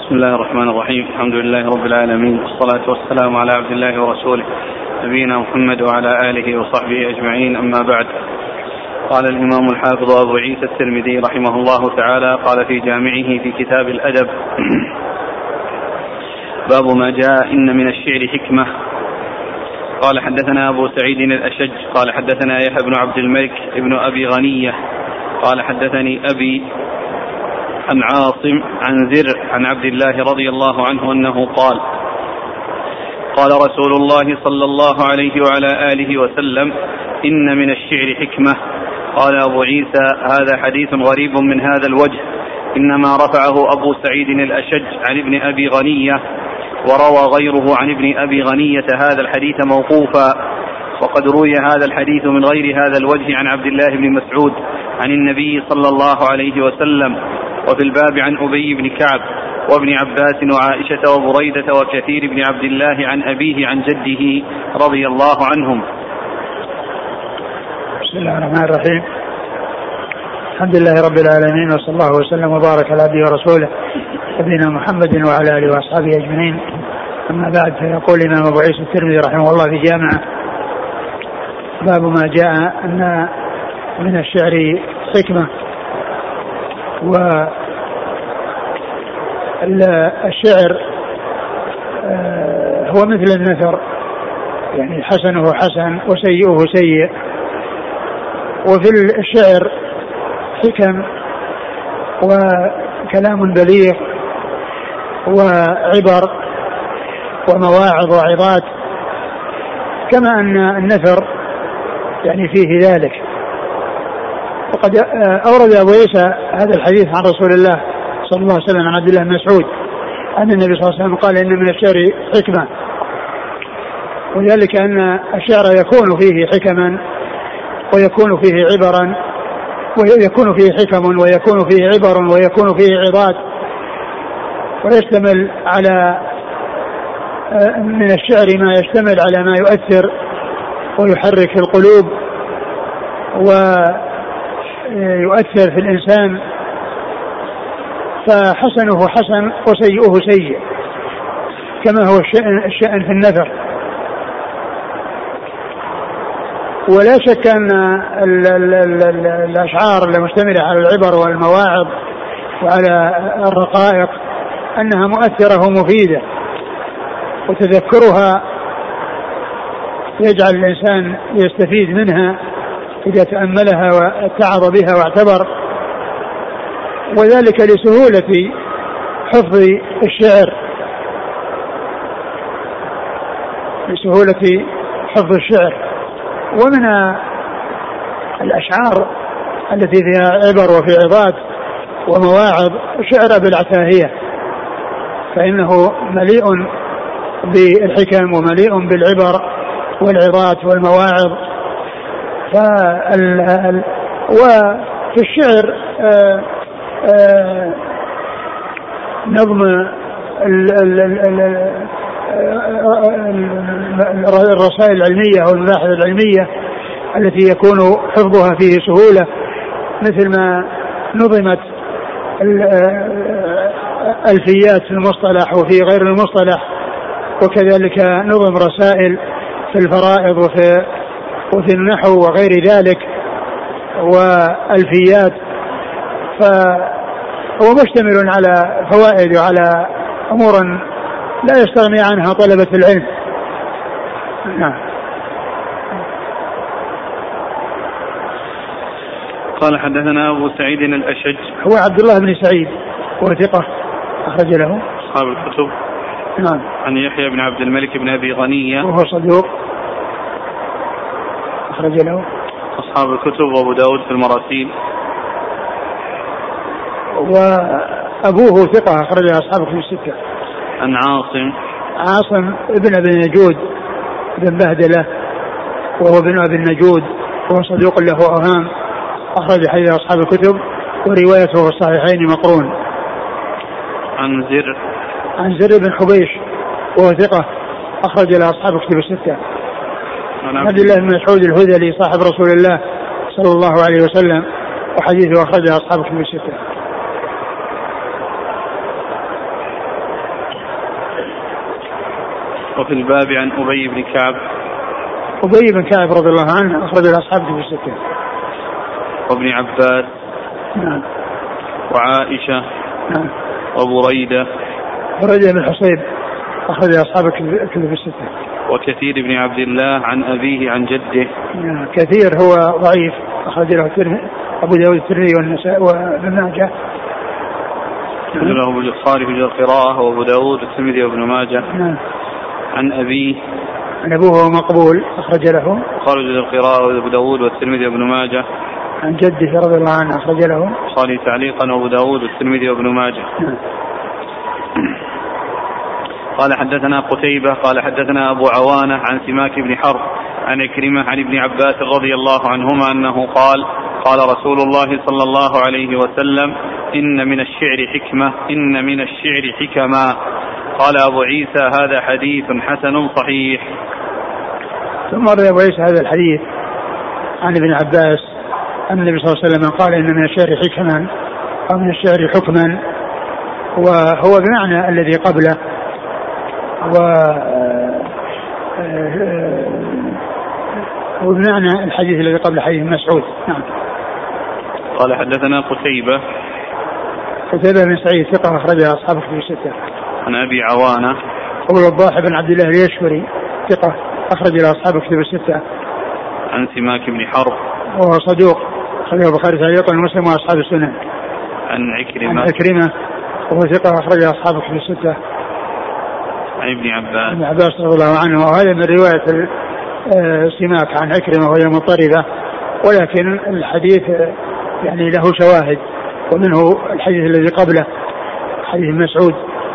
بسم الله الرحمن الرحيم. الحمد لله رب العالمين، والصلاة والسلام على عبد الله ورسوله نبينا محمد وعلى آله وصحبه أجمعين، أما بعد. قال الإمام الحافظ أبو عيسى الترمذي رحمه الله تعالى قال في جامعه في كتاب الأدب: باب ما جاء إن من الشعر حكمة. قال حدثنا أبو سعيد الأشج قال حدثنا يحيى بن عبد الملك ابن أبي غنية قال حدثني أبي عن عاصم عن زر عن عبد الله رضي الله عنه أنه قال: قال رسول الله صلى الله عليه وعلى آله وسلم: إن من الشعر حكمة. قال أبو عيسى: هذا حديث غريب من هذا الوجه، إنما رفعه أبو سعيد الأشج عن ابن أبي غنية، وروى غيره عن ابن أبي غنية هذا الحديث موقوفا، وقد روي هذا الحديث من غير هذا الوجه عن عبد الله بن مسعود عن النبي صلى الله عليه وسلم، وفي الباب عن أبي بن كعب وابن عباس وعائشة وبريدة وكثير بن عبد الله عن أبيه عن جده رضي الله عنهم. بسم الله الرحمن الرحيم. الحمد لله رب العالمين، وصلى الله وسلم وبارك على عبده ورسوله نبينا محمد وعلى آله وأصحابه أجمعين، أما بعد. فيقول الإمام أبو عيسى الترمذي رحمه الله في جامعه: باب ما جاء أن من الشعر حكمة. والشعر هو مثل النثر، يعني حسنه حسن وسيئه سيء. وفي الشعر حكم وكلام بليغ وعبر ومواعظ وعظات، كما أن النثر يعني فيه ذلك. وقد أورد أبو عيسى هذا الحديث عن رسول الله صلى الله عليه وسلم عن عبد الله بن مسعود أن النبي صلى الله عليه وسلم قال: إن من الشعر حكمة، وذلك أن الشعر يكون فيه حكما ويكون فيه عبرا ويكون فيه حكم ويكون فيه عبر ويكون فيه عظات، ويشتمل على من الشعر ما يشتمل على ما يؤثر ويحرك في القلوب ويؤثر في الإنسان، فحسنه حسن وسيئه سيء، كما هو الشأن في النثر. ولا شك أن الأشعار المشتملة على العبر والمواعظ وعلى الرقائق أنها مؤثرة ومفيدة، وتذكرها يجعل الإنسان يستفيد منها إذا تأملها واتعظ بها واعتبر، وذلك لسهولة حفظ الشعر، لسهولة حفظ الشعر. ومن الأشعار التي فيها عبر وفي عظات ومواعظ شعر أبي العتاهية، فإنه مليء بالحكم ومليء بالعبر والعظات والمواعظ. وفي الشعر نظم الرسائل العلمية أو المباحث العلمية التي يكون حفظها فيه سهولة، مثل ما نظمت الألفيات في المصطلح وفي غير المصطلح، وكذلك نظم رسائل في الفرائض وفي النحو وغير ذلك وألفيات، فهو مشتمل على فوائد وعلى أمور لا يستغني عنها طلبة العلم. نعم. قال حدثنا أبو سعيد الأشج هو عبد الله بن سعيد وثقة أخرج له أصحاب الكتب. نعم. عن يحيى بن عبد الملك بن أبي غنية وهو صدوق أخرج له أصحاب الكتب وأبو داود في المراسيل. وأبوه ثقة أخرج له أصحاب الكتب الستة. عن عاصم ابن أبي النجود بن بهدلة وهو ابن أبي النجود وهو صدوق له أوهام، أخرج حديث أصحاب الكتب وروايته في الصحيحين مقرون. عن زر بن حبيش وهو ثقة أخرج له أصحاب الكتب الستة. عن عبد الله بن مسعود الهذلي صاحب رسول الله صلى الله عليه وسلم، وحديثه أخرجه أصحاب الكتب الستة. وفي الباب عن أبي بن كعب. أبي بن كعب رضي الله عنه أخرج أصحابه في الستة. وابن عباس. نعم. وعائشة. نعم. وبريدة. بريدة بن حصيب أخرج أصحابه في الستة. وكثير بن عبد الله عن أبيه عن جده. نعم. كثير هو ضعيف أخرج له أبو داود الترمذي والنسائي وابن ماجه. له البخاري في القراءة وأبو داود والترمذي وابن ماجه. نعم. عن أبيه. عن أبوه مقبول أخرج له خارج القراءة وأبو داود والترمذي وابن ماجه. عن جده رضي الله عنه أخرج له البخاري تعليقا وأبو داود والترمذي وابن ماجه. قال حدثنا قتيبة قال حدثنا أبو عوانة عن سماك بن حرب عن عكرمة عن ابن عباس رضي الله عنهما أنه قال قال رسول الله صلى الله عليه وسلم إن من الشعر حكمة إن من الشعر حكما. قال أبو عيسى هذا حديث حسن صحيح. ثم روى أبو عيسى هذا الحديث عن ابن عباس أن النبي صلى الله عليه وسلم قال إن من الشعر حكما أو من الشعر حكما، وهو بمعنى الذي قبله وبمعنى الحديث الذي قبل حديث مسعود. نعم. قال حدثنا قتيبة بن سعيد ثقة أخرجها أصحابه في الستة. عن أبي عوانة أبو الوضاح بن عبد الله اليشوري ثقة أخرج إلى أصحابه في الستة. عن سماك بن حرب وهو صدوق أخرجه البخاري تعليقا ومسلم وأصحاب السنن. عن عكرمة وهو ثقة أخرج أصحابه في الستة. عن ابن عباس رضي الله عنه. وهذا من رواية سماك عن عكرمة وهي مضطربة، ولكن الحديث يعني له شواهد، ومنه الحديث الذي قبله حديث مسعود.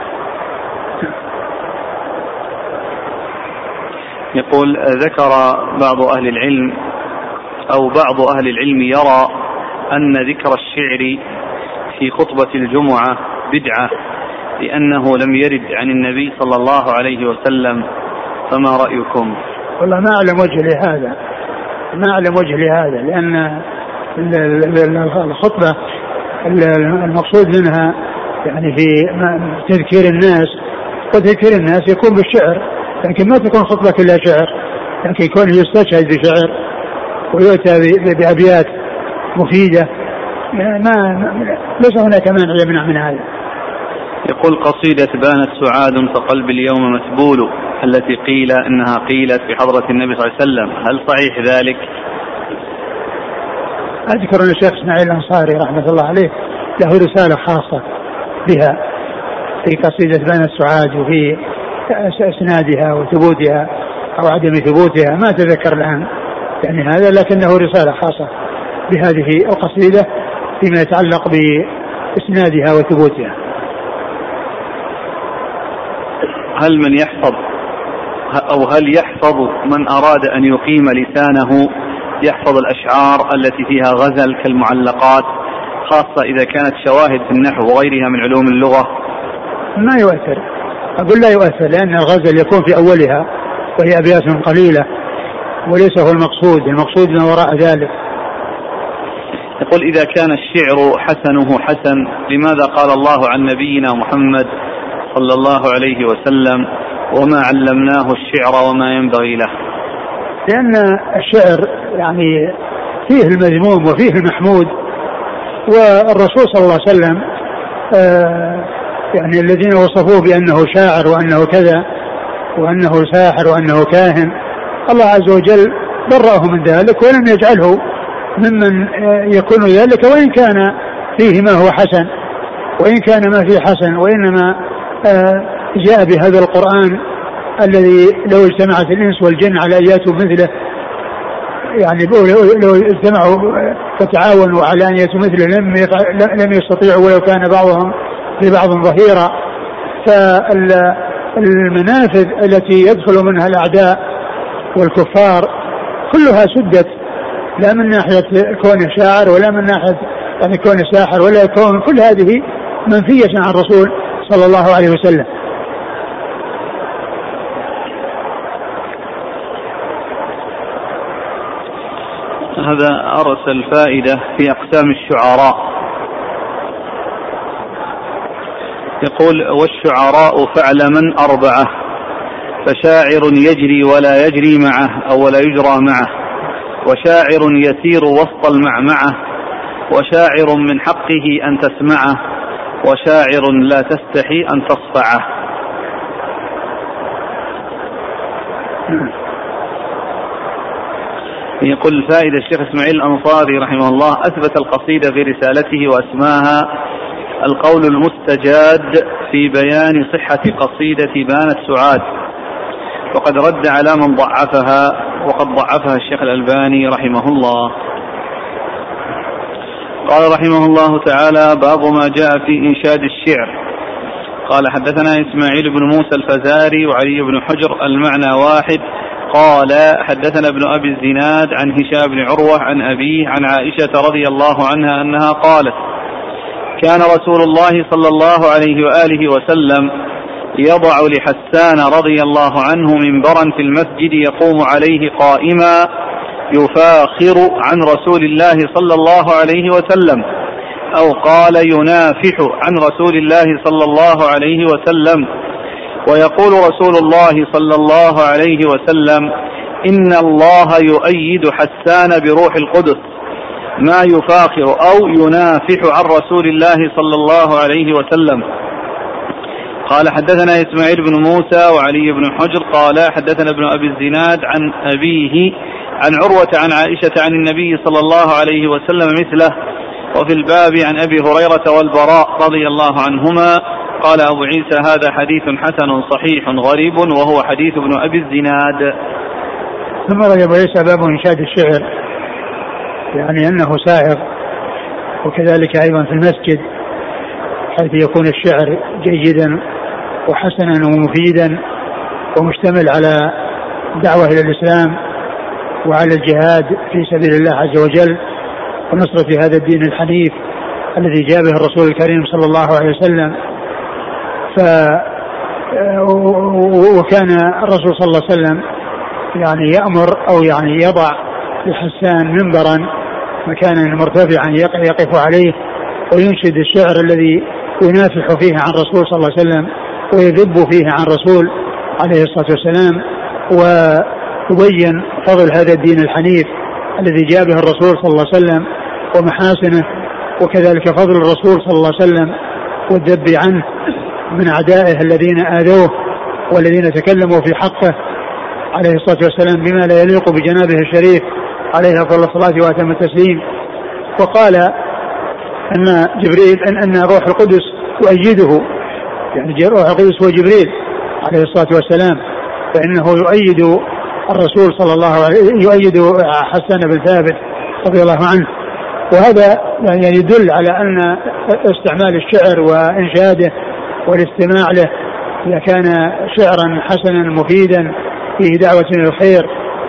يقول ذكر بعض أهل العلم أو بعض أهل العلم يرى أن ذكر الشعر في خطبة الجمعة بدعة لأنه لم يرد عن النبي صلى الله عليه وسلم، فما رأيكم؟ والله ما أعلم وجه لهذا لأن الخطبة المقصود منها يعني في تذكير الناس، وتذكير الناس يكون بالشعر، لكن ما تكون خطبة كلها شعر، لكن يكون يستشهد بشعر ويؤتى بأبيات مفيدة. ليس هناك مانع يمنع من هذا. يقول قصيدة بانت سعاد فقلب اليوم مسبول التي قيل إنها قيلت في حضرة النبي صلى الله عليه وسلم، هل صحيح ذلك؟ أذكر أن الشيخ إسماعيل الأنصاري رحمة الله عليه له رسالة خاصة بها في قصيدة بانت سعاد وفي إسنادها وثبوتها أو عدم ثبوتها، ما تذكر الآن يعني هذا، لكنه رسالة خاصة بهذه القصيدة فيما يتعلق بإسنادها وثبوتها. هل يحفظ من أراد أن يقيم لسانه يحفظ الأشعار التي فيها غزل كالمعلقات، خاصة إذا كانت شواهد في النحو وغيرها من علوم اللغة؟ ما يؤثر، أقول لا يؤثر، لأن الغزل يكون في أولها وهي أبيات قليلة وليس هو المقصود ما وراء ذلك. يقول إذا كان الشعر حسنه حسن لماذا قال الله عن نبينا محمد صلى الله عليه وسلم وما علمناه الشعر وما ينبغي له؟ لأن الشعر يعني فيه المذموم وفيه المحمود، والرسول صلى الله عليه وسلم يعني الذين وصفوه بأنه شاعر وأنه كذا وأنه ساحر وأنه كاهن، الله عز وجل برأه من ذلك ولم يجعله ممن يكون ذلك، وإن كان فيه ما هو حسن وإن كان ما فيه حسن، وإنما جاء بهذا القرآن الذي لو اجتمعت الإنس والجن على أن يأتوا مثله، يعني لو اجتمعوا فتعاونوا على أن يأتوا مثله لم يستطيعوا ولو كان بعضهم لبعض ظهيرا. فالمنافذ التي يدخل منها الأعداء والكفار كلها سدت، لا من ناحية كونه شاعر ولا من ناحية يعني كونه ساحر، ولا كون كل هذه منفية عن الرسول صلى الله عليه وسلم. هذا أرسل فائدة في أقسام الشعراء، يقول والشعراء فعلما 4: فشاعر يجري ولا يجري معه أو ولا يجرى معه، وشاعر يسير وسط المعمعة، وشاعر من حقه أن تسمعه، وشاعر لا تستحي أن تصفعه. يقول الفائدة الشيخ إسماعيل الأنصاري رحمه الله أثبت القصيدة في رسالته وأسماها القول المستجاد في بيان صحة قصيدة بانت سعاد، وقد رد على من ضعفها، وقد ضعفها الشيخ الألباني رحمه الله. قال رحمه الله تعالى: باب ما جاء في إنشاد الشعر. قال حدثنا إسماعيل بن موسى الفزاري وعلي بن حجر المعنى واحد. قال حدثنا ابن أبي الزناد عن هشام بن عروة عن أبيه عن عائشة رضي الله عنها أنها قالت: كان رسول الله صلى الله عليه وآله وسلم يضع لحسان رضي الله عنه منبرا في المسجد يقوم عليه قائما يفاخر عن رسول الله صلى الله عليه وسلم، أو قال ينافح عن رسول الله صلى الله عليه وسلم، ويقول رسول الله صلى الله عليه وسلم: إن الله يؤيد حسان بروح القدس، ما يفاخر أو ينافح عن رسول الله صلى الله عليه وسلم. قال حدثنا إسماعيل بن موسى وعلي بن حجر قال حدثنا ابن أبي الزناد عن أبيه عن عروة عن عائشة عن النبي صلى الله عليه وسلم مثله، وفي الباب عن أبي هريرة والبراء رضي الله عنهما. قال أبو عيسى: هذا حديث حسن صحيح غريب، وهو حديث ابن أبي الزناد. ثم رد أبو عيسى باب إنشاد الشعر، يعني أنه سائغ، وكذلك أيضا في المسجد حيث يكون الشعر جيدا وحسنا ومفيدا ومشتمل على دعوة إلى الإسلام وعلى الجهاد في سبيل الله عز وجل ونصرة هذا الدين الحنيف الذي جاء به الرسول الكريم صلى الله عليه وسلم. وكان الرسول صلى الله عليه وسلم يعني يأمر أو يعني يضع لحسان منبرا مكانا مرتفعا يقف عليه وينشد الشعر الذي ينافح فيه عن رسول صلى الله عليه وسلم ويذب فيه عن رسول عليه الصلاة والسلام، ويبين فضل هذا الدين الحنيف الذي جاء به الرسول صلى الله عليه وسلم ومحاسنه، وكذلك فضل الرسول صلى الله عليه وسلم والذب عنه من أعدائه الذين آذوه والذين تكلموا في حقه عليه الصلاة والسلام بما لا يليق بجنابه الشريف عليه أفضل الصلاة وأتم التسليم. وقال أن جبريل أن روح القدس يؤيده، يعني روح القدس هو جبريل عليه الصلاة والسلام، فإنه يؤيد الرسول صلى الله عليه وسلم، يؤيد حسان بن ثابت رضي الله عنه. وهذا يعني يدل على أن استعمال الشعر وإنشاده والاستماع له إذا كان شعرا حسنا مفيدا فيه دعوة إلى الخير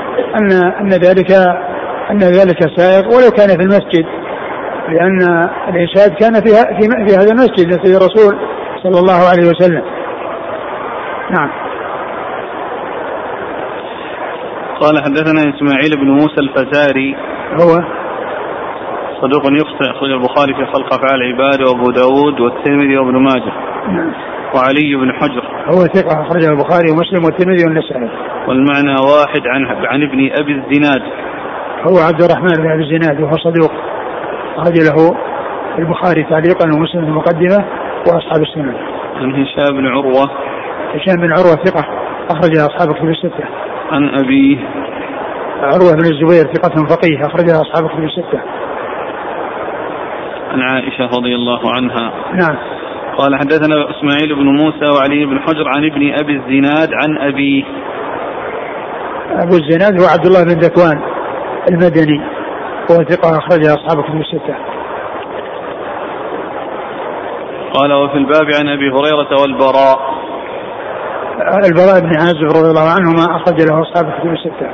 أن ذلك سائغ ولو كان في المسجد، لأن الإنشاد كان في هذا المسجد مسجد الرسول صلى الله عليه وسلم. نعم. قال حدثنا إسماعيل بن موسى الفزاري، هو صدوق يخطئ، أخرج البخاري في خلق أفعال العباد وأبو داود والترمذي وابن ماجه. نعم. وعلي بن حجر هو ثقة، أخرجه البخاري ومسلم والترمذي والنسائي. والمعنى واحد عن ابن أبي الزناد، هو عبد الرحمن بن أبي الزناد وهو صدوق، أخرج له البخاري تعليقا ومسلم المقدمة وأصحاب السنن. عن هشام بن عروة، هشام بن عروة ثقة، أخرجها أصحاب الكتب الستة. عن أبيه عروة بن الزبير ثقة فقيه، أخرجها أصحاب الكتب الستة. عن عائشة رضي الله عنها. نعم. قال حدثنا إسماعيل بن موسى وعلي بن حجر عن ابن أبي الزناد عن أبيه. أبو الزناد هو عبد الله بن ذكوان المدني، هو ثقة، أخرجها أصحاب الكتب الستة. قال وفي الباب عن أبي هريرة والبراء. البراء بن عازب رضي الله عنهما أخرج له أصحاب الكتب الستة.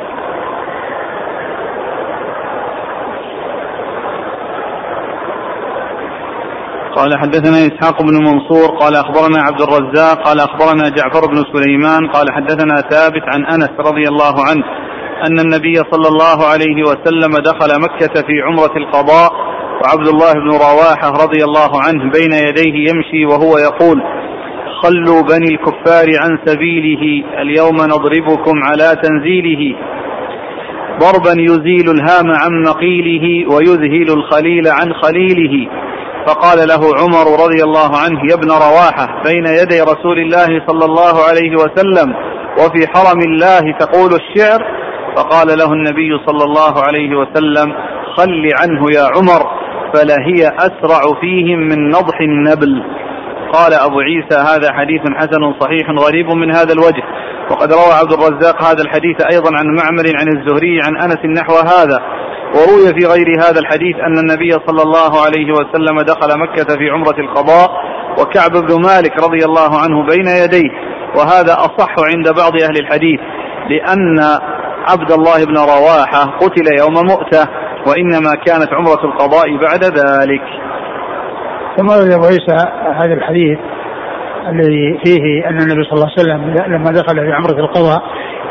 قال حدثنا إسحاق بن منصور قال أخبرنا عبد الرزاق قال أخبرنا جعفر بن سليمان قال حدثنا ثابت عن أنس رضي الله عنه أن النبي صلى الله عليه وسلم دخل مكة في عمرة القضاء، وعبد الله بن رواحة رضي الله عنه بين يديه يمشي وهو يقول: خلوا بني الكفار عن سبيله اليوم نضربكم على تنزيله ضربا يزيل الهام عن مقيله ويذهل الخليل عن خليله. فقال له عمر رضي الله عنه: يا ابن رواحة، بين يدي رسول الله صلى الله عليه وسلم وفي حرم الله تقول الشعر؟ فقال له النبي صلى الله عليه وسلم: خل عنه يا عمر، فلهي أسرع فيهم من نضح النبل. قال أبو عيسى: هذا حديث حسن صحيح غريب من هذا الوجه. وقد روى عبد الرزاق هذا الحديث أيضا عن معمر عن الزهري عن أنس نحو هذا. وروي في غير هذا الحديث أن النبي صلى الله عليه وسلم دخل مكة في عمرة القضاء وكعب بن مالك رضي الله عنه بين يديه، وهذا أصح عند بعض أهل الحديث، لأن عبد الله بن رواحة قتل يوم مؤتة، وإنما كانت عمرة القضاء بعد ذلك. ثم روى أبو عيسى هذا الحديث الذي فيه أن النبي صلى الله عليه وسلم لما دخل في عمرة القضاء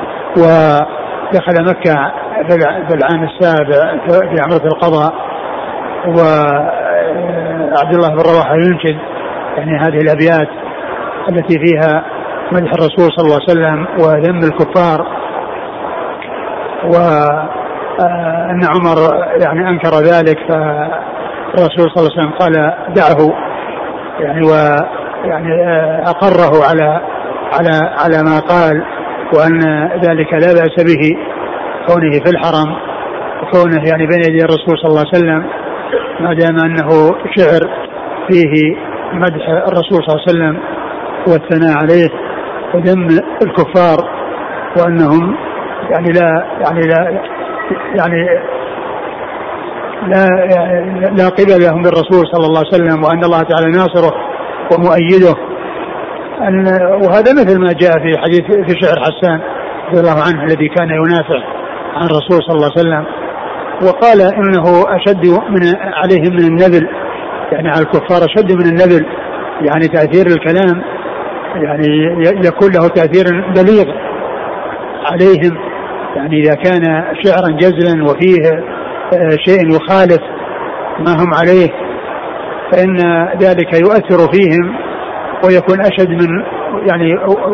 ودخل مكة في العام السابع في عمرة القضاء، وعبد الله بن رواحة ينشد يعني هذه الأبيات التي فيها مدح الرسول صلى الله عليه وسلم وذم الكفار، وأن عمر يعني أنكر ذلك، فالرسول صلى الله عليه وسلم قال دعه يعني ويعني أقره على ما قال، وأن ذلك لا بأس به كونه في الحرم وكونه يعني بين يدي الرسول صلى الله عليه وسلم، ما دام أنه شعر فيه مدح الرسول صلى الله عليه وسلم والثناء عليه وذم الكفار، وأنهم يعني لا قبل لهم بالرسول صلى الله عليه وسلم، وأن الله تعالى ناصره ومؤيده. وهذا مثل ما جاء في حديث في شعر حسان رضي الله عنه الذي كان ينافع عن الرسول صلى الله عليه وسلم، وقال إنه أشد عليهم من النبل، يعني على الكفار أشد من النبل، يعني تأثير الكلام يعني يكون له تأثير بليغ عليهم، يعني إذا كان شعرا جزلا وفيه شيء يخالف ما هم عليه فإن ذلك يؤثر فيهم ويكون أشد من يعني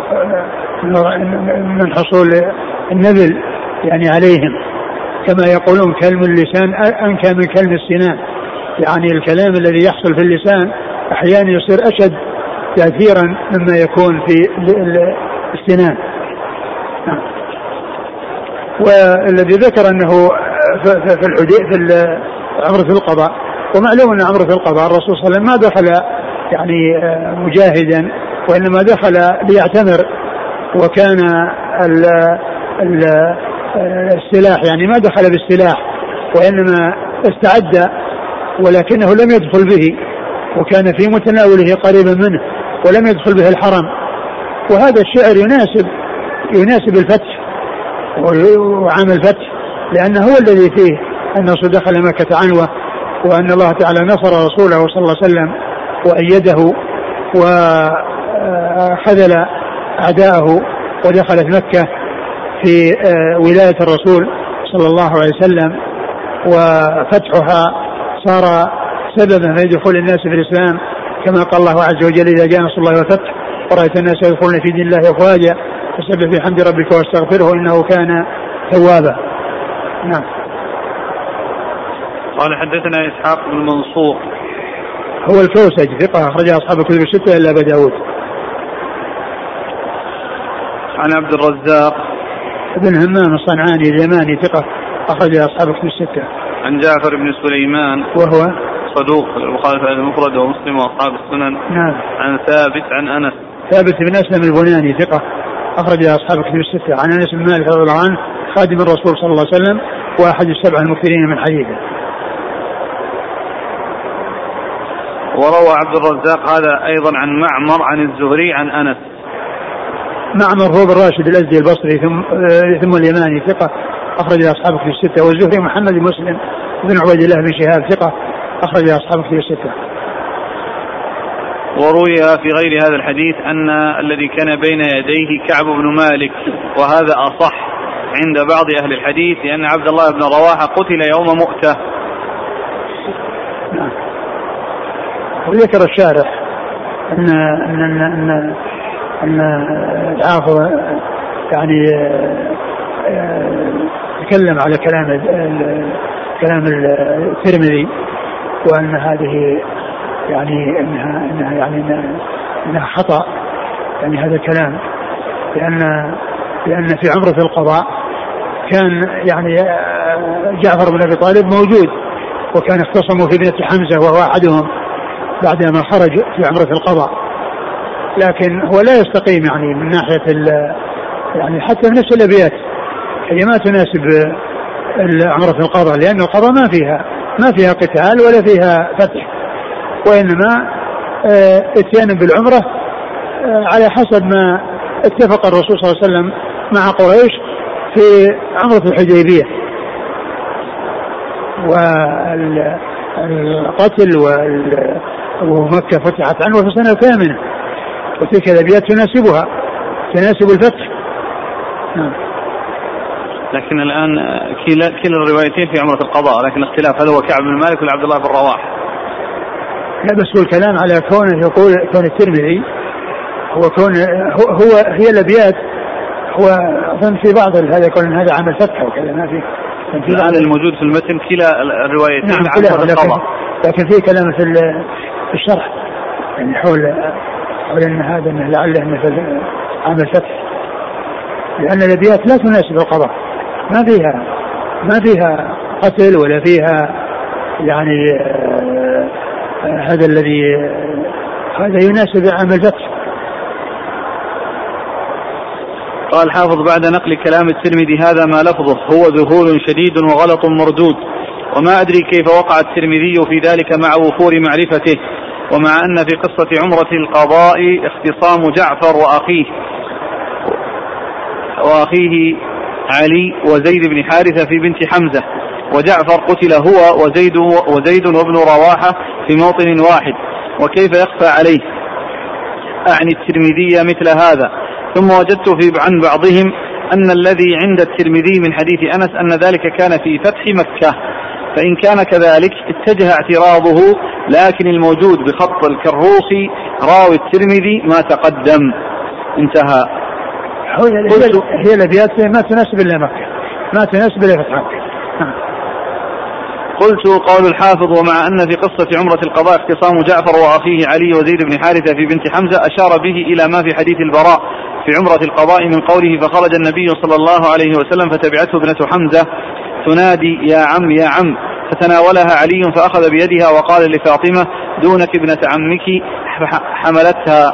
من حصول النبل يعني عليهم، كما يقولون كلم اللسان أنكى من كلم السنان، يعني الكلام الذي يحصل في اللسان أحيانا يصير أشد تأثيرا مما يكون في السنان. والذي ذكر أنه في عمرة القضاء، ومعلوم أن عمرة القضاء الرسول صلى الله عليه وسلم ما دخل يعني مجاهدا، وإنما دخل ليعتمر، وكان السلاح يعني ما دخل بالسلاح وإنما استعد، ولكنه لم يدخل به، وكان في متناوله قريبا منه ولم يدخل به الحرم. وهذا الشعر يناسب الفتح وعام الفتح، لأنه هو الذي فيه أن الرسول دخل مكة عنوة، وأن الله تعالى نصر رسوله صلى الله عليه وسلم وأيده وخذل أعداءه، ودخلت مكة في ولاية الرسول صلى الله عليه وسلم، وفتحها صار سببا في دخول الناس في الإسلام، كما قال الله عز وجل: إذا جاء نصر الله والفتح ورأيت الناس يدخلون في دين الله أفواجا فسبح بحمد ربك واستغفره إنه كان توابا. نعم. قال حدثنا إسحاق بن منصور هو الكوسج ثقة أخرج أصحاب الكتب الستة إلا أبا داود. عن عبد الرزاق بن همام الصنعاني اليماني ثقة أخرج أصحاب الكتب الستة. عن جعفر بن سليمان وهو صدوق البخاري في المفرد ومسلم وأصحاب السنن. نعم. عن ثابت عن أنس ثابت بن أسلم البناني ثقة أخرج أصحاب الكتب الستة. عن أنس بن مالك رضي الله عنه خادم الرسول صلى الله عليه وسلم وأحد السبع المكثرين من حديثه. وروى عبد الرزاق هذا أيضا عن معمر عن الزهري عن أنس. معمر هو بن راشد الأزدي البصري ثم اليماني ثقة أخرج أصحاب الكتب الستة. والزهري محمد بن مسلم بن عبيد الله بن شهاب ثقة أخرج أصحاب الكتب الستة. وروي في غير هذا الحديث أن الذي كان بين يديه كعب بن مالك، وهذا أصح عند بعض أهل الحديث، لأن عبد الله بن رواحة قتل يوم مؤتة. وذكر الشارح أن أن الحافظ يعني تكلم على كلام الترمذي، وأن هذه يعني إنها خطأ، يعني هذا الكلام، لأن في عمرة القضاء كان يعني جعفر بن أبي طالب موجود، وكان اختصموا في ابنة حمزة وهو أحدهم بعدما خرج في عمرة القضاء، لكن هو لا يستقيم يعني من ناحية يعني حتى نفس الأبيات هي ما تناسب عمرة القضاء، لأن القضاء ما فيها قتال ولا فيها فتح، وإنما اتيان بالعمرة على حسب ما اتفق الرسول صلى الله عليه وسلم مع قريش في عمرة الحديبية، والقتل ومكة فتحت عنه في السنة الثامنة، وتلك الأبيات تناسب الفتح. لكن الآن كلا الروايتين في عمرة القضاء، لكن اختلاف هل هو كعب بن مالك ولا عبد الله بن رواح. لا بس هو الكلام على كون الترمذي هي الأبيات، هو في بعض هذا يقول هذا عمل فتح وكذا، ما في الآن الموجود في المتن كلا الروايتين. نعم عمرة القضاء، لكن في كلام في الشرح يعني حول ان هذا لعله انه في عمل فتح، لأن الأبيات لا تناسب القضاء، ما فيها قتل ولا فيها يعني هذا يناسب عمل فتح. قال الحافظ بعد نقل كلام الترمذي هذا ما لفظه هو ذهول شديد وغلط مردود، وما أدري كيف وقع الترمذي في ذلك مع وفور معرفته، ومع أن في قصة عمرة القضاء اختصام جعفر وأخيه علي وزيد بن حارثة في بنت حمزة، وجعفر قتل هو وزيد وابن رواحة في موطن واحد، وكيف يخفى عليه أعني الترمذي مثل هذا. ثم وجدت عن بعضهم أن الذي عند الترمذي من حديث أنس أن ذلك كان في فتح مكة، فإن كان كذلك اتجه اعتراضه، لكن الموجود بخط الكروخي راوي الترمذي ما تقدم. انتهى. هي الأبيات ما تناسب إلا مكة، ما تناسب إلا فتح مكة. قلت قول الحافظ ومع أن في قصة عمرة القضاء اختصام جعفر وأخيه علي وزيد بن حارثة في بنت حمزة، أشار به إلى ما في حديث البراء في عمرة القضاء من قوله فخرج النبي صلى الله عليه وسلم فتبعته ابنة حمزة تنادي يا عم يا عم، فتناولها علي فأخذ بيدها وقال لفاطمة دونك ابنة عمك، حملتها،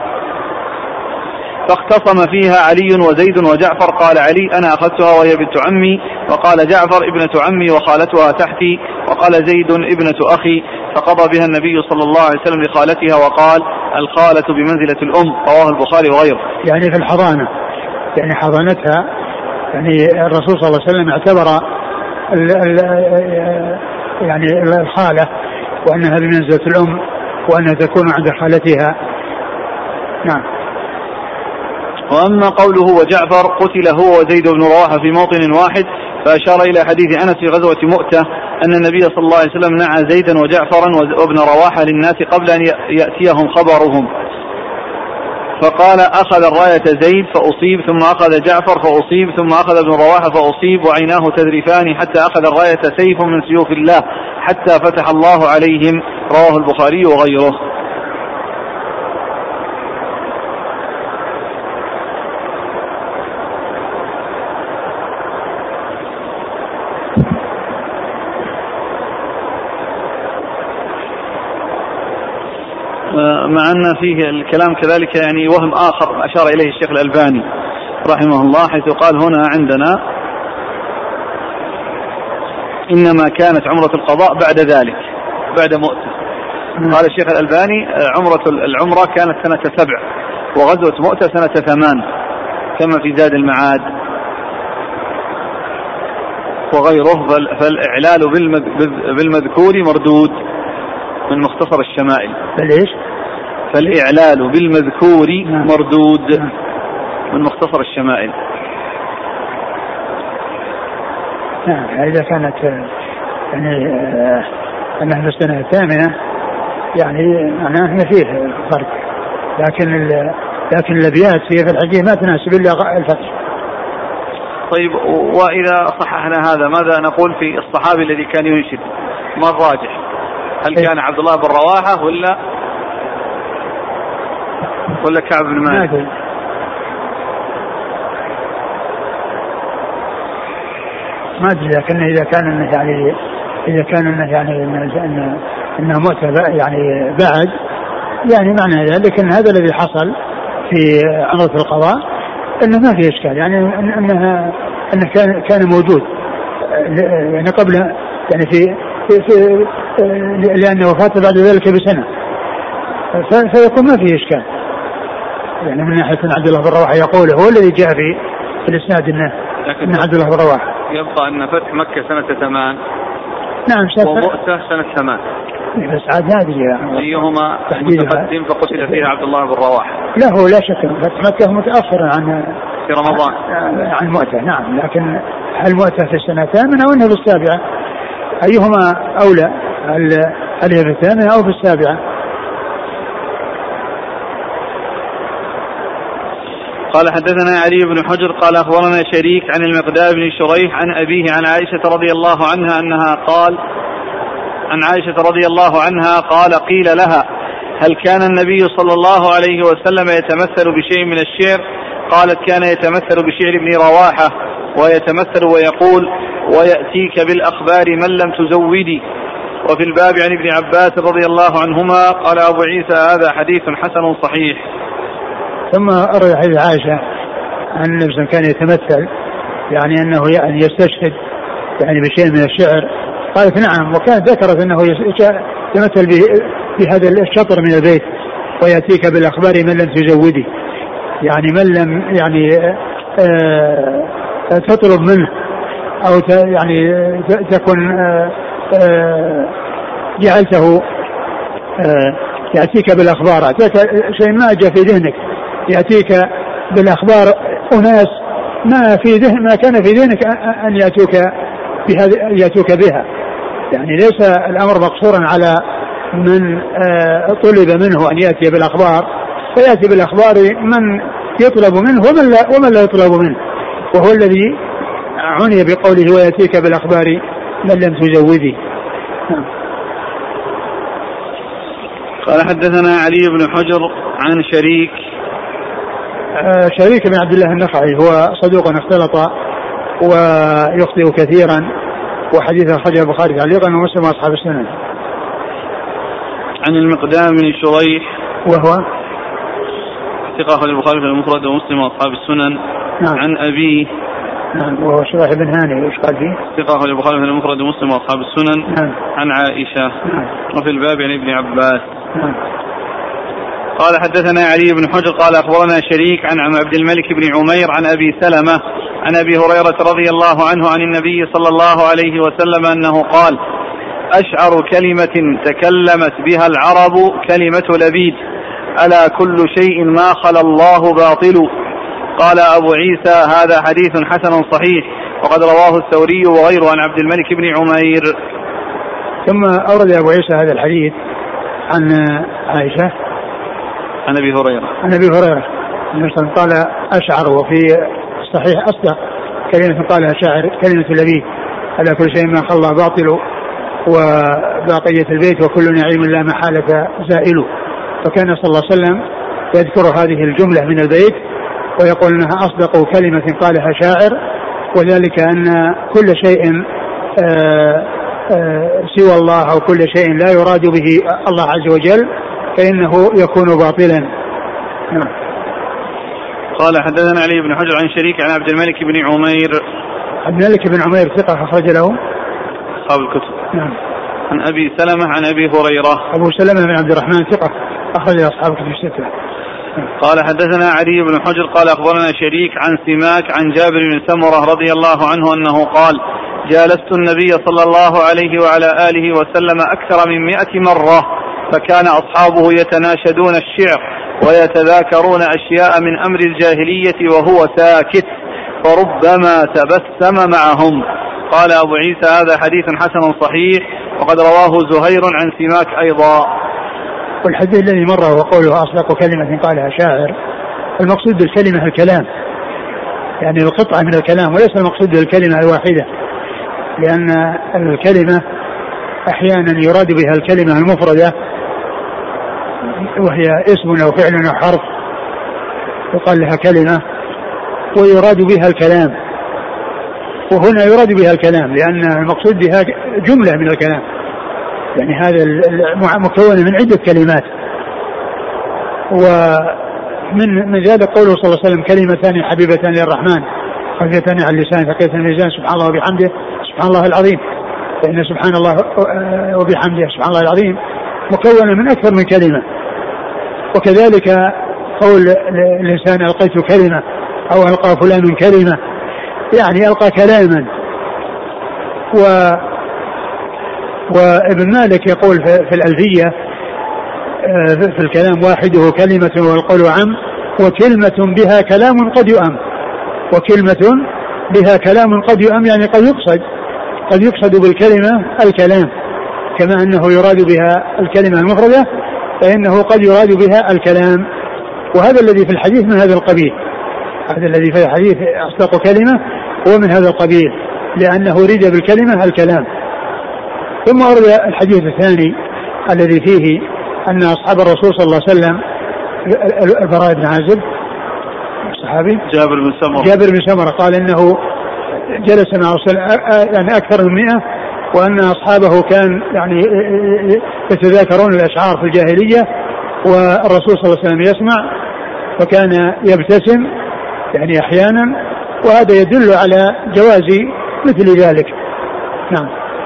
فاختصم فيها علي وزيد وجعفر، قال علي أنا أخذتها وهي بنت عمي، وقال جعفر ابنة عمي وخالتها تحتي، وقال زيد ابنة أخي، فقضى بها النبي صلى الله عليه وسلم لخالتها وقال الخالة بمنزلة الأم، رواه البخاري وغيره. يعني في الحضانة، يعني حضانتها، يعني الرسول صلى الله عليه وسلم اعتبر يعني الخالة وأنها بمنزلة الأم، وأنها تكون عند خالتها. نعم. وأما قوله وجعفر قتل هو وزيد بن رواحة في موطن واحد، فأشار إلى حديث أنس في غزوة مؤتة أن النبي صلى الله عليه وسلم نعى زيدا وجعفرا وابن رواحة للناس قبل أن يأتيهم خبرهم، فقال أخذ الراية زيد فأصيب، ثم أخذ جعفر فأصيب، ثم أخذ ابن رواحة فأصيب، وعيناه تذرفان حتى أخذ الراية سيف من سيوف الله حتى فتح الله عليهم، رواه البخاري وغيره. مع أن فيه الكلام كذلك يعني وهم آخر أشار إليه الشيخ الألباني رحمه الله، حيث قال هنا عندنا إنما كانت عمرة القضاء بعد ذلك بعد مؤتة. قال الشيخ الألباني العمرة كانت سنة 7 وغزوة مؤتة سنة 8 كما في زاد المعاد وغيره، فالإعلال بالمذكور مردود من مختصر الشمائل. فالإعلال بالمذكور مردود من مختصر الشمائل. إذا كانت يعني أنها في السنة 8 يعني معناه أن فيه فرق، لكن لكن الأبيات في الحديث ما تناسب إلا الفتح. طيب، وإذا صححنا هذا ماذا نقول في الصحابي الذي كان ينشد؟ ما الراجح؟ هل كان عبد الله بن رواحة ولا كعب بن مالك؟ ما أدري، لكن إذا كان إنه مؤتبع يعني بعد، يعني معنى ذلك أن هذا الذي حصل في عمرة القضاء أنه ما في إشكال، يعني أنه كان موجود يعني قبل، يعني في لأن وفاته بعد ذلك بسنة، فيكون ما في إشكال. يعني من ناحية عبد الله بن رواحة يقول هو الذي جاء في الإسناد إن عبد الله بن رواحة. يبقى أن فتح مكة سنة 8. نعم. ومؤتة سنة 8. بس عاد هذه أيهما متقدم فقتل فيها عبد الله بن رواحة؟ لا، هو لا شك فتح مكة متأخر عن في رمضان عن مؤتة. نعم، لكن هل مؤتة في السنة 8 أو أنها في 7؟ أيهما أولى، هل هي في 8 أو في 7؟ قال حدثنا علي بن حجر قال أخبرنا شريك عن المقداد بن شريح عن أبيه عن عائشة رضي الله عنها قال قيل لها هل كان النبي صلى الله عليه وسلم يتمثل بشيء من الشعر؟ قالت كان يتمثل بشعر ابن رواحة، ويتمثل ويقول ويأتيك بالأخبار من لم تزودي. وفي الباب عن ابن عباس رضي الله عنهما. قال أبو عيسى هذا حديث حسن صحيح. ثم أروي حديث عائشة أن النبي كان يتمثل، يعني أنه يعني يستشهد يعني بشيء من الشعر. قالت نعم، وكانت ذكرت أنه يتمثل بهذا الشطر من البيت ويأتيك بالأخبار من لم تزودي، يعني من لم يعني تطلب منه أو يعني تكن جعلته يأتيك بالأخبار، شيء ما جاء في ذهنك، يأتيك بالأخبار أناس ما كان في ذهنك أن يأتوك بها. يعني ليس الأمر مقصورا على من طلب منه أن يأتي بالأخبار، فيأتي بالأخبار من يطلب منه ومن لا يطلب منه، وهو الذي عني بقوله ويأتيك بالأخبار من لم تزودي. قال حدثنا علي بن حجر عن شريك بن عبد الله النخعي، هو صدوق اختلط ويخطئ كثيرا، وحديث أخرجه البخاري تعليقا ومسلم وأصحاب السنن. عن المقدام بن شريح وهو ثقة أخرجه البخاري في المفرد ومسلم وأصحاب السنن. نعم. عن أبيه نعم، وهو شريح بن هاني، ايش قال فيه؟ ثقة أخرجه البخاري في المفرد ومسلم وأصحاب السنن. نعم. عن عائشة. نعم. وفي الباب عن ابن عباس. نعم. قال حدثنا علي بن حجر قال أخبرنا شريك عن عبد الملك بن عمير عن أبي سلمة عن أبي هريرة رضي الله عنه عن النبي صلى الله عليه وسلم أنه قال أشعر كلمة تكلمت بها العرب كلمة لبيد ألا كل شيء ما خلا الله باطل. قال أبو عيسى هذا حديث حسن صحيح، وقد رواه الثوري وغيره عن عبد الملك بن عمير. ثم أورد أبو عيسى هذا الحديث عن عائشة عن أبي هريرة قال أشعر، وفي صحيح أصدق كلمة قالها شاعر كلمة لبيد على كل شيء ما خلا باطل وباقية البيت وكل نعيم لا محالة زائل. فكان صلى الله عليه وسلم يذكر هذه الجملة من البيت ويقول أنها أصدق كلمة قالها شاعر، وذلك أن كل شيء سوى الله أو كل شيء لا يراد به الله عز وجل فإنه يكون باطلا. نعم. قال حدثنا علي بن حجر عن شريك عن عبد الملك بن عمير. عبد الملك بن عمير ثقة أخرج له أصحاب الكتب. نعم. عن أبي سلمة عن أبي هريرة. أبو سلمة بن عبد الرحمن ثقة أخرج له أصحاب الكتب الستة. قال حدثنا علي بن حجر قال أخبرنا شريك عن سماك عن جابر بن سمرة رضي الله عنه أنه قال جالست النبي صلى الله عليه وعلى آله وسلم أكثر من 100 مرة، فكان أصحابه يتناشدون الشعر ويتذاكرون أشياء من أمر الجاهلية وهو ساكت، فربما تبسم معهم. قال أبو عيسى هذا حديث حسن صحيح، وقد رواه زهير عن سماك أيضا. والحديث الذي مر وقوله أصدق كلمة قالها شاعر المقصود بالكلمة الكلام، يعني القطعة من الكلام، وليس المقصود بالكلمة الواحدة، لأن الكلمة أحيانا يراد بها الكلمة المفردة وهي اسم أو فعل أو حرف يقال لها كلمة، ويراد بها الكلام، وهنا يراد بها الكلام لأن المقصود بها جملة من الكلام، يعني هذا مكون من عدة كلمات. ومن ذلك قوله صلى الله عليه وسلم كلمتان حبيبتان للرحمن خفيفتان على اللسان ثقيلتان في الميزان سبحان الله وبحمده سبحان الله العظيم، فإن سبحان الله وبحمده سبحان الله العظيم مكون من أكثر من كلمة. وكذلك قول الإنسان ألقيت كلمة أو ألقى فلان كلمة، يعني ألقى كلاما. وابن مالك يقول في الألفية في الكلام واحده كلمة والقول عم، وكلمة بها كلام قد يؤم، وكلمة بها كلام قد يؤم يعني قد يقصد بالكلمة الكلام، كما أنه يراد بها الكلمة المفردة فإنه قد يراد بها الكلام. وهذا الذي في الحديث من هذا القبيل، هذا الذي في الحديث أصدق كلمة هو من هذا القبيل، لأنه رد بالكلمة الكلام. ثم ورد الحديث الثاني الذي فيه أن أصحاب الرسول صلى الله عليه وسلم البراء بن عازب الصحابي جابر بن سمرة قال إنه جلس مع رسول يعني أكثر من 100، وأن أصحابه كان يعني يتذاكرون الأشعار في الجاهلية، والرسول صلى الله عليه وسلم يسمع وكان يبتسم يعني أحيانا، وهذا يدل على جواز مثل ذلك. نعم.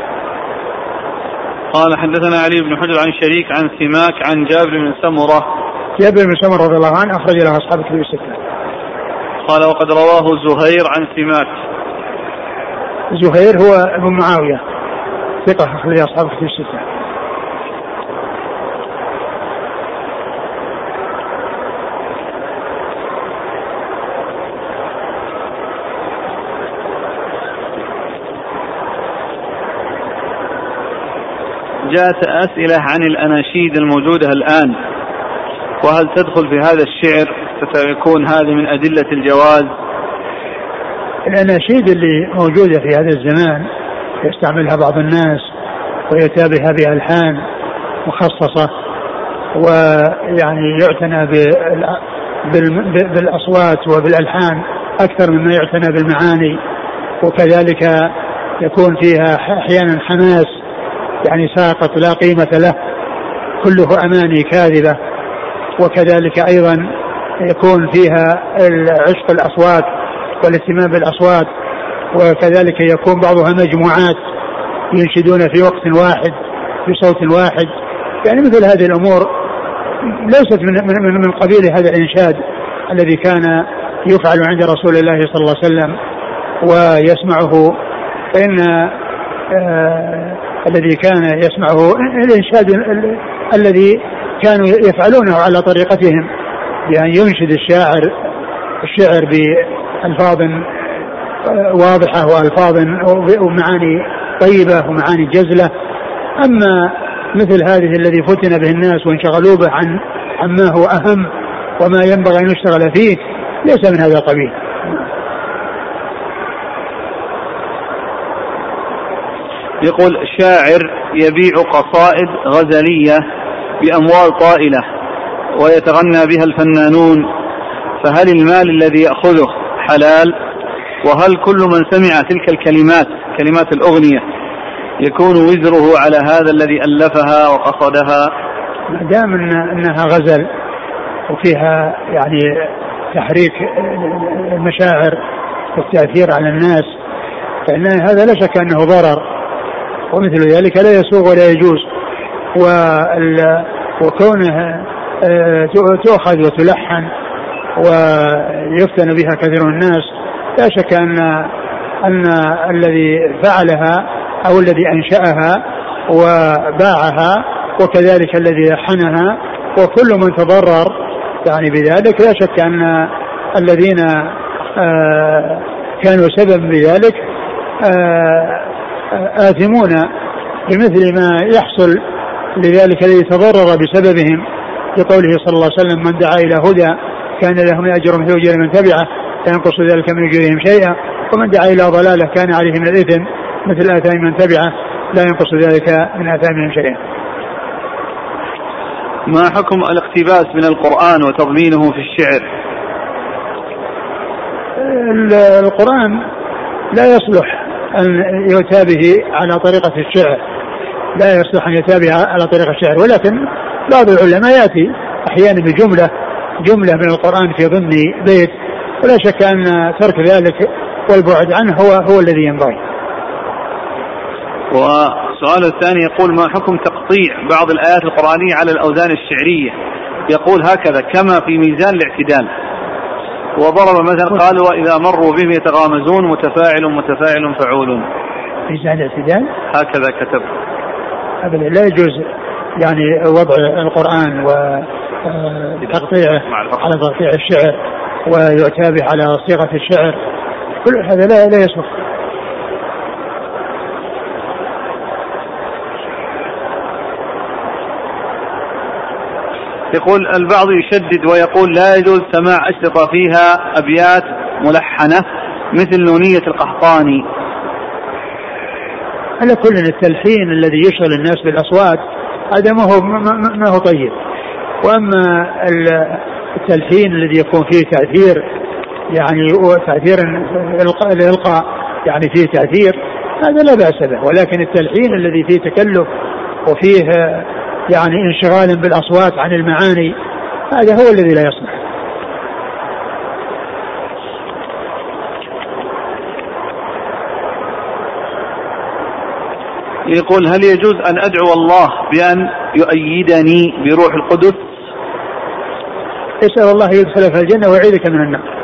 قال حدثنا علي بن حجر عن شريك عن سماك عن جابر بن سمرة. جابر بن سمرة رضي الله عنه أخرج له أصحاب الكتب الستة. قال وقد رواه زهير عن سماك. زهير هو ابن معاوية ثقة أخرج أصحاب الكتب الستة. جاءت أسئلة عن الأناشيد الموجودة الآن، وهل تدخل في هذا الشعر فتكون هذه من أدلة الجواز؟ الأناشيد اللي موجودة في هذا الزمان يستعملها بعض الناس ويتابعها بألحان مخصصة، ويعني يعتنى بالأصوات وبالألحان أكثر مما يعتنى بالمعاني، وكذلك يكون فيها أحيانا حماس يعني ساقط لا قيمة له كله أماني كاذبة، وكذلك أيضا يكون فيها عشق الأصوات والاهتمام بالأصوات، وكذلك يكون بعضها مجموعات ينشدون في وقت واحد بصوت واحد. يعني مثل هذه الأمور ليست من قبيل هذا الإنشاد الذي كان يفعل عند رسول الله صلى الله عليه وسلم ويسمعه، فإن الذي كان يسمعه الإنشاد الذي كانوا يفعلونه على طريقتهم، يعني ينشد الشعر بألفاظ واضحة وألفاظ ومعاني طيبة ومعاني جزلة. أما مثل هذه الذي فتن به الناس وانشغلوا به عن ما هو أهم وما ينبغي أن يشتغل فيه ليس من هذا القبيل. يقول شاعر يبيع قصائد غزلية بأموال طائلة ويتغنى بها الفنانون، فهل المال الذي يأخذه حلال؟ وهل كل من سمع تلك الكلمات كلمات الأغنية يكون وزره على هذا الذي ألفها وقصدها؟ ما دام أنها غزل وفيها يعني تحريك المشاعر والتأثير على الناس فإن هذا لا شك أنه ضرر، ومثل ذلك لا يسوغ ولا يجوز. وكونها تؤخذ وتلحن ويفتن بها كثير من الناس لا شك أن الذي فعلها أو الذي أنشأها وباعها وكذلك الذي لحنها وكل من تضرر يعني بذلك لا شك أن الذين كانوا سبب بذلك آثمون بمثل ما يحصل لذلك الذي تضرر بسببهم، لقوله صلى الله عليه وسلم من دعا إلى هدى كان له من أجر مثل أجر من تبعه لا ينقص ذلك من أجورهم شيئا، ومن دعا إلى ضلالة كان عليه من الإثم مثل آثام من تبعه لا ينقص ذلك من آثامهم شيئا. ما حكم الاقتباس من القرآن وتضمينه في الشعر؟ القرآن لا يصلح أن يؤتى به على طريقة الشعر، لا يصلح أن يؤتى به على طريقة الشعر، ولكن بعض العلماء يأتي أحيانا بجملة من القرآن في ضمن بيت، ولا شك أن ترك ذلك والبعد عنه هو الذي ينبغي. والسؤال الثاني يقول: ما حكم تقطيع بعض الآيات القرآنية على الأوزان الشعرية؟ يقول هكذا: كما في ميزان الاعتدال. وضرب مثلا قال: وإذا مروا بهم يتغامزون متفاعل فعول. ميزان الاعتدال هكذا كتب. أبدا لا يجوز يعني وضع القرآن وتقطيعه على تقطيع الشعر ويؤتى به على صيغة الشعر، كل هذا لا يصلح. يقول البعض يشدد ويقول لا يجوز سماع أشرطة فيها أبيات ملحنة مثل نونية القحطاني. على كل التلحين الذي يشغل الناس بالأصوات هذا ما هو طيب، وأما التلحين الذي يكون فيه تأثير يعني تأثير الإلقاء يعني فيه تأثير هذا لا بأس به، ولكن التلحين الذي فيه تكلف وفيه يعني انشغال بالأصوات عن المعاني هذا هو الذي لا يصلح. يقول: هل يجوز أن أدعو الله بأن يؤيدني بروح القدس؟ اسأل الله يدخلك في الجنة ويعيدك من النار.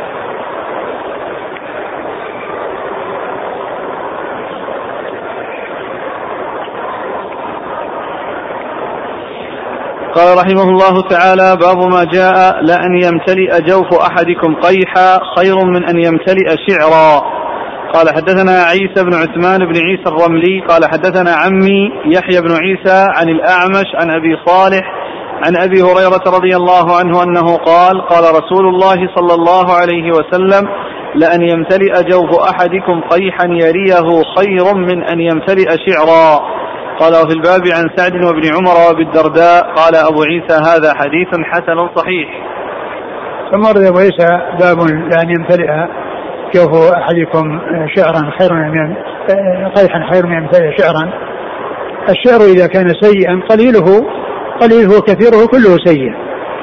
قال رحمه الله تعالى: باب ما جاء لأن يمتلئ جوف أحدكم قيحا خير من أن يمتلئ شعرا. قال: حدثنا عيسى بن عثمان بن عيسى الرملي قال: حدثنا عمي يحيى بن عيسى عن الأعمش عن أبي صالح عن أبي هريرة رضي الله عنه أنه قال: قال رسول الله صلى الله عليه وسلم: لأن يمتلئ جوف أحدكم قيحا يريه خير من أن يمتلئ شعرا. قال: وفي الباب عن سعد وابن عمر وابي الدرداء. قال أبو عيسى: هذا حديث حسن صحيح. ثم ورد أبو عيسى باب لأن يمتلئ جوف أحدكم شعرا خير من قيحا خير من يمتلئ شعرا. الشعر إذا كان سيئا قليله كثيره كله سيء،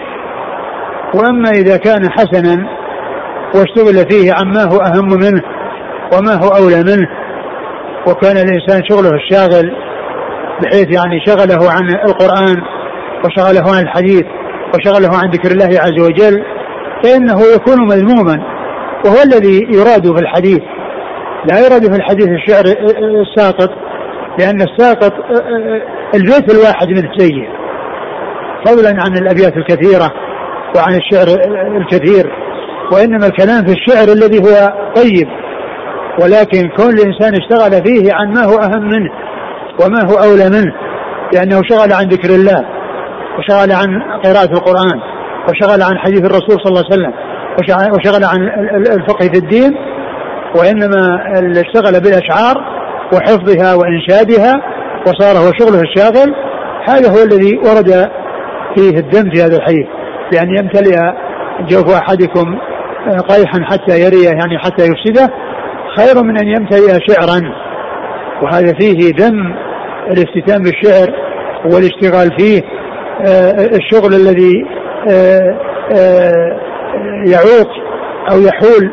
وأما إذا كان حسنا واشتغل فيه عما هو أهم منه وما هو أولى منه، وكان الإنسان شغله الشاغل بحيث يعني شغله عن القرآن وشغله عن الحديث وشغله عن ذكر الله عز وجل، فإنه يكون مذموما، وهو الذي يراد في الحديث. لا يراد في الحديث الشعر الساقط، لأن الساقط البيت الواحد منه سيء، فضلا عن الأبيات الكثيرة وعن الشعر الكثير، وإنما الكلام في الشعر الذي هو طيب، ولكن كل إنسان اشتغل فيه عن ما هو أهم منه وما هو أولى منه، لأنه شغل عن ذكر الله وشغل عن قراءة القرآن وشغل عن حديث الرسول صلى الله عليه وسلم وشغل عن الفقه في الدين، وإنما اشتغل بالأشعار وحفظها وإنشادها وصار هو شغله الشاغل. هذا هو الذي ورد فيه الدم في هذا الحديث، لأن يمتلئ جوف أحدكم قيحا حتى يريه يعني حتى يفسده خير من أن يمتلئ شعرا. وهذا فيه ذم الافتتان بالشعر والاشتغال فيه، الشغل الذي يعوق أو يحول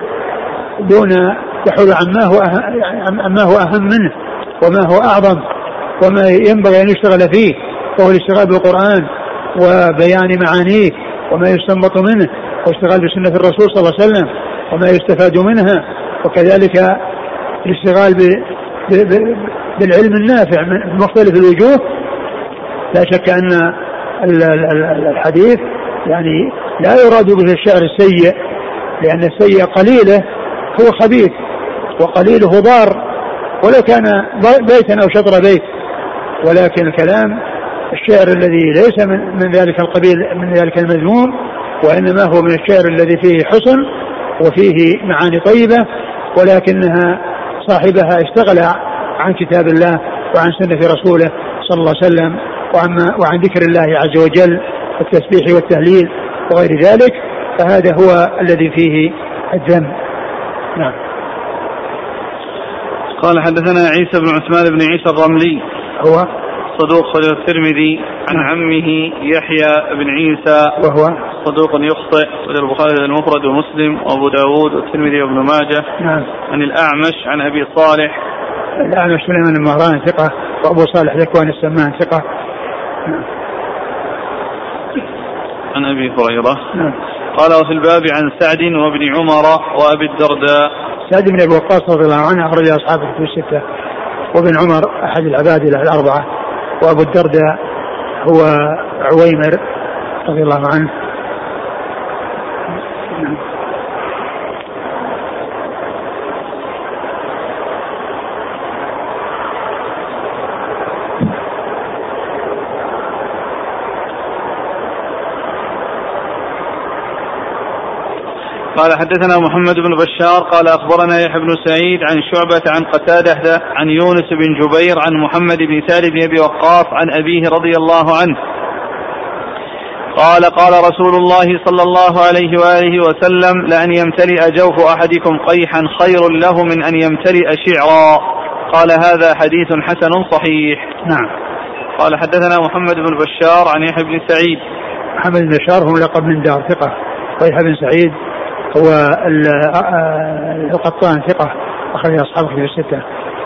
عما هو أهم منه وما هو أعظم وما ينبغي أن يشتغل فيه، وهو الاشتغال بالقرآن وبيان معانيه وما يستنبط منه، واشتغال بسنة الرسول صلى الله عليه وسلم وما يستفاد منها، وكذلك الاشتغال بالعلم النافع من مختلف الوجوه. لا شك أن الحديث يعني لا يراد به الشعر السيء، لأن السيء قليله هو خبيث وقليله ضار ولو كان بيتا أو شطر بيت، ولكن الكلام الشعر الذي ليس من ذلك القبيل من ذلك المذموم وإنما هو من الشعر الذي فيه حسن وفيه معاني طيبة، ولكنها صاحبها اشتغل عن كتاب الله وعن سنة رسوله صلى الله عليه وسلم وعن ذكر الله عز وجل والتسبيح والتهليل وغير ذلك، فهذا هو الذي فيه الذم. نعم. قال حدثنا عيسى بن عثمان بن عيسى الرملي هو صدوق خرج الترمذي عن عمه يحيى بن عيسى وهو صدوق يخطئ، وله البخاري المفرد ومسلم وابو داود والترمذي وابن ماجه. نعم. عن الأعمش عن أبي صالح الأعمش سليمان المهران ثقة، وأبو صالح ذكوان السمان ثقة. نعم. عن أبي هريرة. نعم. قال وفي الباب عن سعد وابن عمر وأبي الدرداء. سعد بن أبي وقاص رضي الله عنه أخرج أصحاب الكتب الستة، وابن عمر أحد العبادلة الأربعة، وأبو الدرداء هو عويمر رضي الله عنه. قال حدثنا محمد بن بشار قال أخبرنا يحيى بن سعيد عن شعبة عن قتادة عن يونس بن جبير عن محمد بن سالم بن أبي وقاص عن أبيه رضي الله عنه قال قال رسول الله صلى الله عليه وآله وسلم لأن يمتلئ جوف أحدكم قيحا خير له من أن يمتلئ شعرا. قال هذا حديث حسن صحيح. نعم. قال حدثنا محمد بن بشار عن يحيى بن سعيد. محمد بن بشار هو لقب من دار ثقة، ويحيى بن سعيد هو القطان ثقة أخرج أصحاب الكتب الستة.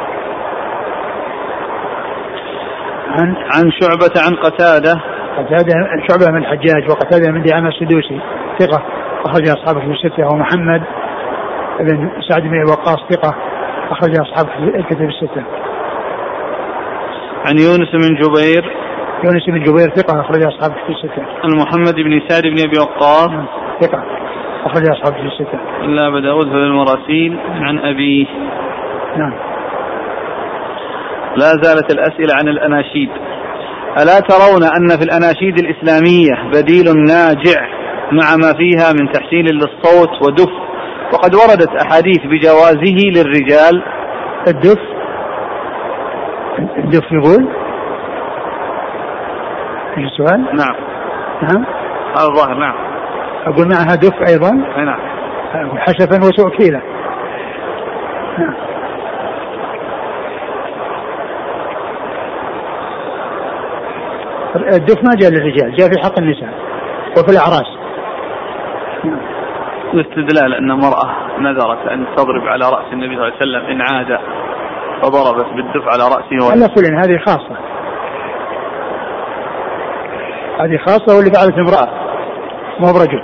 عن شعبة عن قتادة شعبة من الحجاج وقتادة من دعامة السدوسي ثقة أخرج أصحاب الكتب الستة، ومحمد بن سعد بن وقاص ثقة أخرج أصحاب الكتب الستة. عن يونس بن جبير ثقة أخرج أصحاب الكتب الستة. عن محمد بن سعد بن أبي وقاص ثقة أخرج أصحاب الكتب الستة. إلا أبا داود في المراسيل عن أبيه. نعم. لا زالت الأسئلة عن الأناشيد. ألا ترون أن في الأناشيد الإسلامية بديل ناجع مع ما فيها من تحسين للصوت ودف، وقد وردت أحاديث بجوازه للرجال؟ الدف يقول ايش السؤال؟ نعم. هذا الظاهر. نعم. أقول معها دف أيضا. نعم. حشفا وسؤكيلا. نعم. الدف ما جاء للرجال، جاء في حق النساء وفي الأعراس. الاستدلال أن مرأة نذرت أن تضرب على رأس النبي صلى الله عليه وسلم إن عاد فضربت بالدف على رأسه. على كل هذه خاصة، هذه خاصة واللي فعلت امرأة مو برجل.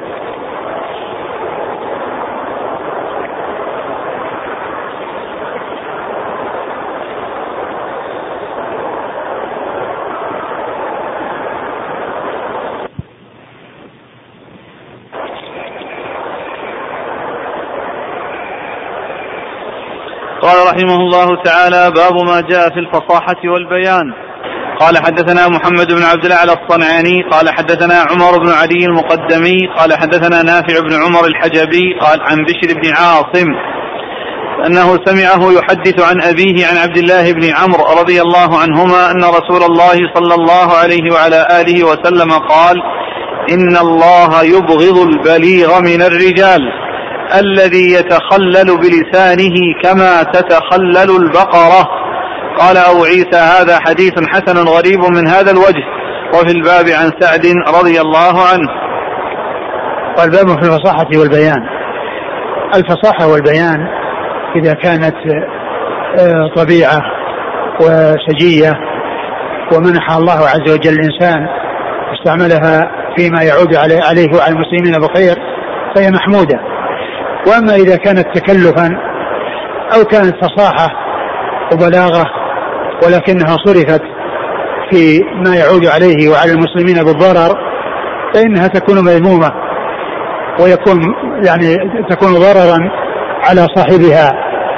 قال رحمه الله تعالى باب ما جاء في الفصاحة والبيان. قال حدثنا محمد بن عبد الله الصنعاني قال حدثنا عمر بن علي المقدمي قال حدثنا نافع بن عمر الحجبي قال عن بشر بن عاصم أنه سمعه يحدث عن أبيه عن عبد الله بن عمرو رضي الله عنهما أن رسول الله صلى الله عليه وعلى آله وسلم قال إن الله يبغض البليغ من الرجال الذي يتخلل بلسانه كما تتخلل البقرة. قال أبو عيسى هذا حديث حسن غريب من هذا الوجه. وفي الباب عن سعد رضي الله عنه. والباب في الفصاحة والبيان. الفصاحة والبيان إذا كانت طبيعة وسجية ومنح الله عز وجل الإنسان استعملها فيما يعود عليه وعلى المسلمين بخير فهي محمودة. وأما إذا كانت تكلفا أو كانت فصاحة وبلاغة ولكنها صرفت في ما يعود عليه وعلى المسلمين بالضرر فإنها تكون مذمومة ويكون تكون ضررا على صاحبها.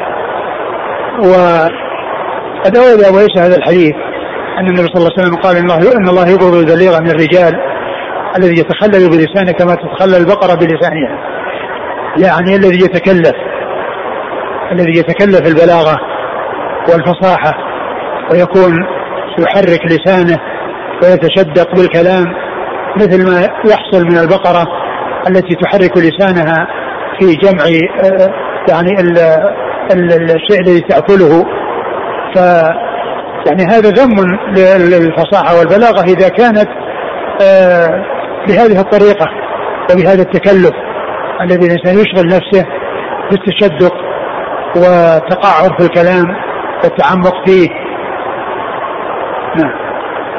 وقد أورد أبو عيسى هذا الحديث أن النبي صلى الله عليه وسلم قال إن الله يبغض البليغ من الرجال الذي يتخلل بلسانه كما تتخلل البقرة بلسانها، يعني الذي يتكلف البلاغة والفصاحة ويكون يحرك لسانه ويتشدق بالكلام مثل ما يحصل من البقرة التي تحرك لسانها في جمع يعني الشيء الذي تأكله. يعني هذا ذم للفصاحة والبلاغة إذا كانت بهذه الطريقة وبهذا التكلف الذي الإنسان يشغل نفسه بالتشدق وتقعر في الكلام والتعمق فيه. نعم.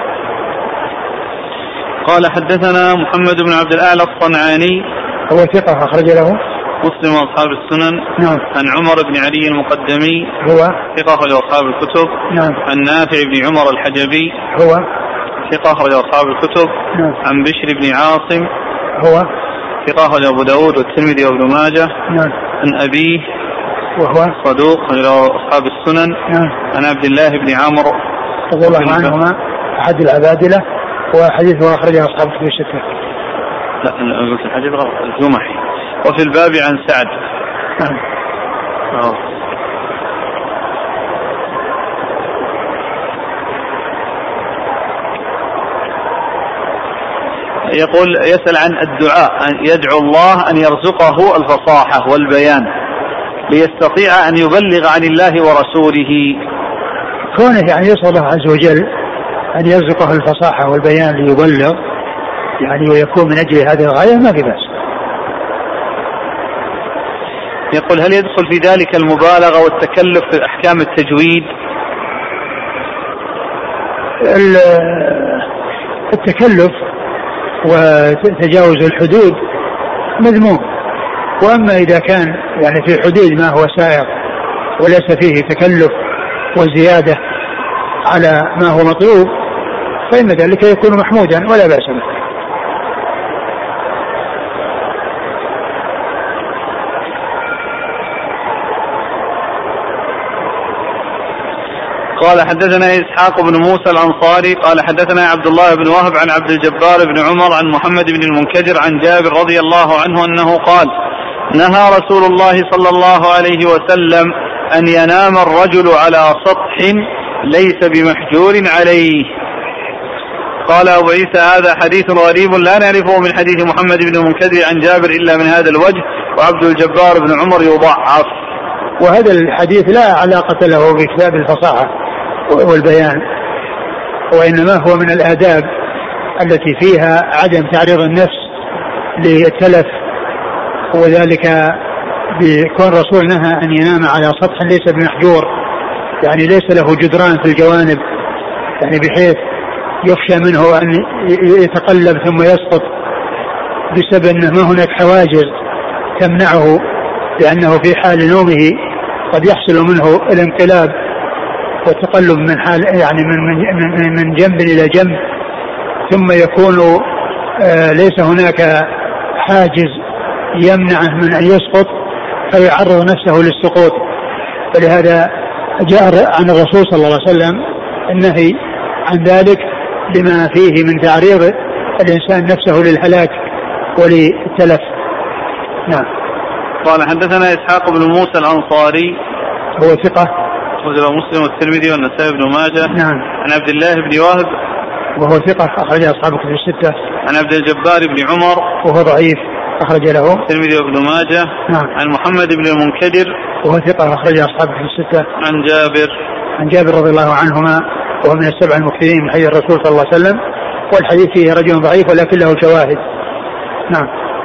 قال حدثنا محمد بن عبد الأعلى الصنعاني هو ثقة أخرج له مسلم وأصحاب السنن. نعم. عن عمر بن علي المقدمي هو ثقة أخرج أصحاب الكتب. نعم. عن نافع بن عمر الحجبي هو ثقة أخرج أصحاب الكتب. نعم. عن بشر بن عاصم هو ثقة أخرج أبو داود والترمذي وابن ماجه. نعم. عن أبيه وهو صدوق أخرج أصحاب السنن. نعم. عن عبد الله بن عمرو رضي الله عنهما أحد العبادلة وحديثه أخرجه أصحاب الكتب الستة. لا قلت الحديث غلط الجمحي. وفي الباب عن سعد. نعم. يقول يسأل عن الدعاء، أن يدعو الله أن يرزقه الفصاحة والبيان ليستطيع أن يبلغ عن الله ورسوله. كونه يعني يسأل الله عز وجل أن يرزقه الفصاحة والبيان ليبلغ يعني ويكون من أجل هذه الغاية ما في بأس. يقول هل يدخل في ذلك المبالغة والتكلف في أحكام التجويد؟ التكلف وتجاوز الحدود مذموم، وأما إذا كان يعني في حدود ما هو سائغ وليس فيه تكلف وزيادة على ما هو مطلوب فإن ذلك يكون محمودا ولا بأس به. قال حدثنا إسحاق بن موسى الأنصاري قال حدثنا عبد الله بن وهب عن عبد الجبار بن عمر عن محمد بن المنكدر عن جابر رضي الله عنه أنه قال نهى رسول الله صلى الله عليه وسلم أن ينام الرجل على سطح ليس بمحجور عليه. قال أبو عيسى هذا حديث غريب لا نعرفه من حديث محمد بن المنكدر عن جابر إلا من هذا الوجه، وعبد الجبار بن عمر يضعف. وهذا الحديث لا علاقة له بكتاب الفصاحة والبيان، وإنما هو من الآداب التي فيها عدم تعريض النفس للتلف، وذلك بكون رسول نهى أن ينام على سطح ليس بمحجور، يعني ليس له جدران في الجوانب، يعني بحيث يخشى منه أن يتقلب ثم يسقط بسبب أنه ما هناك حواجز تمنعه، لأنه في حال نومه قد يحصل منه الانقلاب والتقلب من حال يعني من جنب إلى جنب، ثم يكون ليس هناك حاجز يمنعه من أن يسقط فيعرض نفسه للسقوط. فلهذا جاء عن الرسول صلى الله عليه وسلم النهي عن ذلك لما فيه من تعريض الإنسان نفسه للهلاك وللتلف. نعم. قال حدثنا إسحاق بن موسى الأنصاري هو ثقة أخرجه مسلم والترمذي والنسائي بن ماجه. نعم. عن عبد الله بن وهب وهو ثقة أخرج أصحاب الكتب الستة. عن عبد الجبار بن عمر وهو ضعيف أخرج له الترمذي وابن ماجه. نعم. عن محمد بن المنكدر وهو ثقة أخرج أصحاب الكتب الستة. عن جابر رضي الله عنهما وهو من السبع المكثرين من حديث الرسول صلى الله عليه وسلم، والحديث فيه رجل ضعيف ولكن له شواهد. نعم.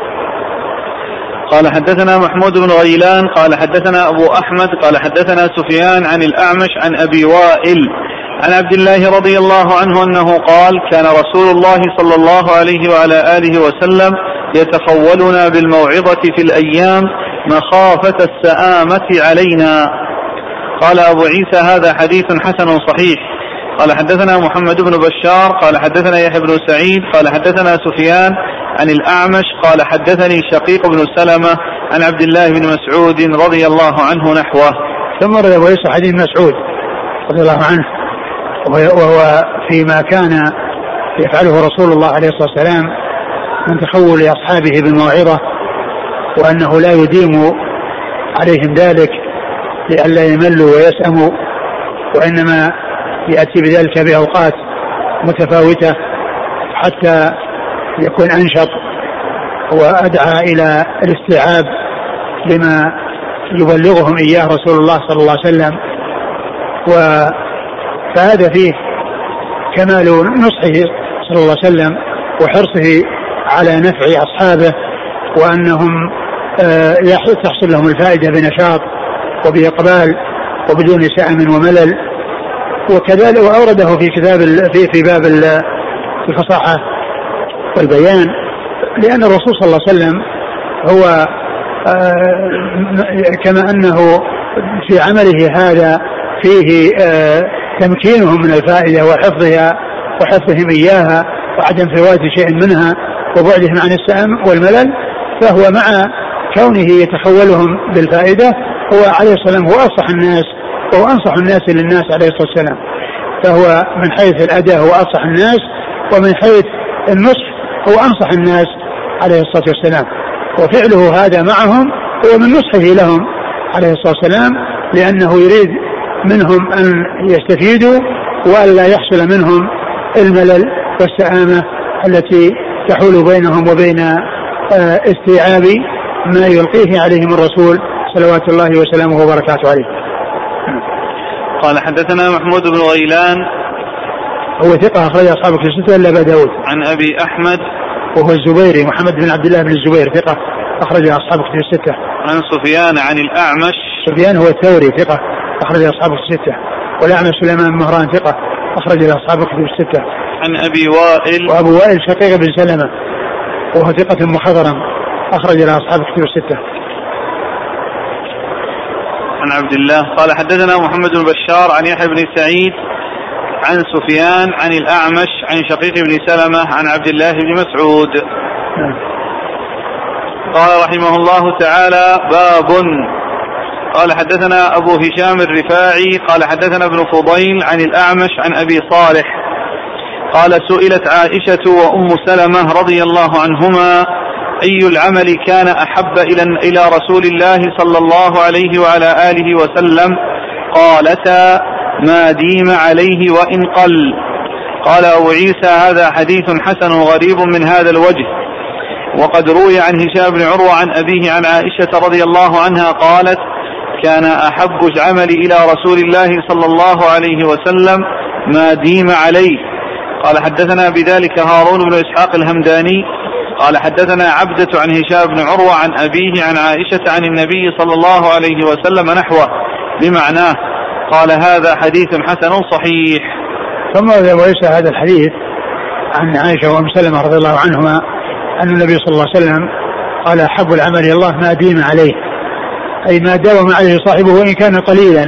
قال حدثنا محمود بن غيلان قال حدثنا أبو أحمد قال حدثنا سفيان عن الأعمش عن أبي وائل عن عبد الله رضي الله عنه أنه قال كان رسول الله صلى الله عليه وعلى آله وسلم يتخولنا بالموعظة في الأيام مخافة السآمة علينا. قال أبو عيسى هذا حديث حسن صحيح. قال حدثنا محمد بن بشار قال حدثنا يحيى بن سعيد قال حدثنا سفيان عن الأعمش قال حدثني شقيق بن سلمة عن عبد الله بن مسعود رضي الله عنه نحوه. ثم رضي الله عنه حديث مسعود رضي الله عنه، وهو فيما كان يفعله رسول الله عليه الصلاة والسلام من تخول أصحابه بالموعظة، وأنه لا يديم عليهم ذلك لئلا يملوا ويسأموا، وإنما يأتي بذلك بأوقات متفاوتة حتى يكون أنشط وأدعى إلى الاستيعاب لما يبلغهم إياه رسول الله صلى الله عليه وسلم. فهذا فيه كمال نصحه صلى الله عليه وسلم وحرصه على نفع أصحابه، وأنهم تحصل لهم الفائدة بنشاط وبإقبال وبدون سأم وملل. وكذلك وأورده في كتاب في باب الفصاحة والبيان، لأن الرسول صلى الله عليه وسلم هو كما أنه في عمله هذا فيه تمكينهم من الفائدة وحفظها وحفظهم إياها وعدم فوات شيء منها وبعدهم عن السأم والملل، فهو مع كونه يتخولهم بالفائدة هو عليه السلام هو أفصح الناس وهو أنصح الناس للناس عليه الصلاة والسلام. فهو من حيث الأداء هو أفصح الناس، ومن حيث النصح هو أنصح الناس عليه الصلاة والسلام. وفعله هذا معهم هو من نصحه لهم عليه الصلاة والسلام، لأنه يريد منهم أن يستفيدوا وألا يحصل منهم الملل والسآمة التي تحول بينهم وبين استيعاب ما يلقيه عليهم الرسول صلوات الله وسلامه وبركاته عليه. قال حدثنا محمود بن غيلان هو ثقة أخرج أصحاب الكتب الستة إلا أبا داود. عن أبي أحمد وهو الزبيري محمد بن عبد الله بن الزبير ثقة أخرج أصحاب الكتب الستة. عن سفيان عن الأعمش. سفيان هو الثوري ثقة أخرج أصحاب الكتب الستة. والأعمش سليمان بن مهران ثقة أخرج أصحاب الكتب الستة. عن أبي وائل وأبو وائل شقيق بن سلمة وهو ثقة مخضرم أخرج أصحاب الكتب الستة. عن عبد الله قال حدثنا محمد بن بشار عن يحيى بن سعيد عن سفيان عن الأعمش عن شقيق بن سلمة عن عبد الله بن مسعود. قال رحمه الله تعالى باب. قال حدثنا أبو هشام الرفاعي قال حدثنا ابن فضيل عن الأعمش عن أبي صالح قال سئلت عائشة وأم سلمة رضي الله عنهما أي العمل كان أحب إلى رسول الله صلى الله عليه وعلى آله وسلم؟ قالتا ما ديم عليه وإن قل. قال أبو عيسى هذا حديث حسن غريب من هذا الوجه. وقد روي عن هشام بن عروة عن أبيه عن عائشة رضي الله عنها قالت كان أحب العمل إلى رسول الله صلى الله عليه وسلم ما ديم عليه. قال حدثنا بذلك هارون بن إسحاق الهمداني قال حدثنا عبدة عن هشام بن عروة عن أبيه عن عائشة عن النبي صلى الله عليه وسلم نحوه بمعناه. قال هذا حديث حسن صحيح. ثم وليس هذا الحديث عن عائشة وأم سلمة رضي الله عنهما أن النبي صلى الله عليه وسلم قال أحب العمل إلى الله ما ديم عليه، أي ما داوم عليه صاحبه وإن كان قليلا.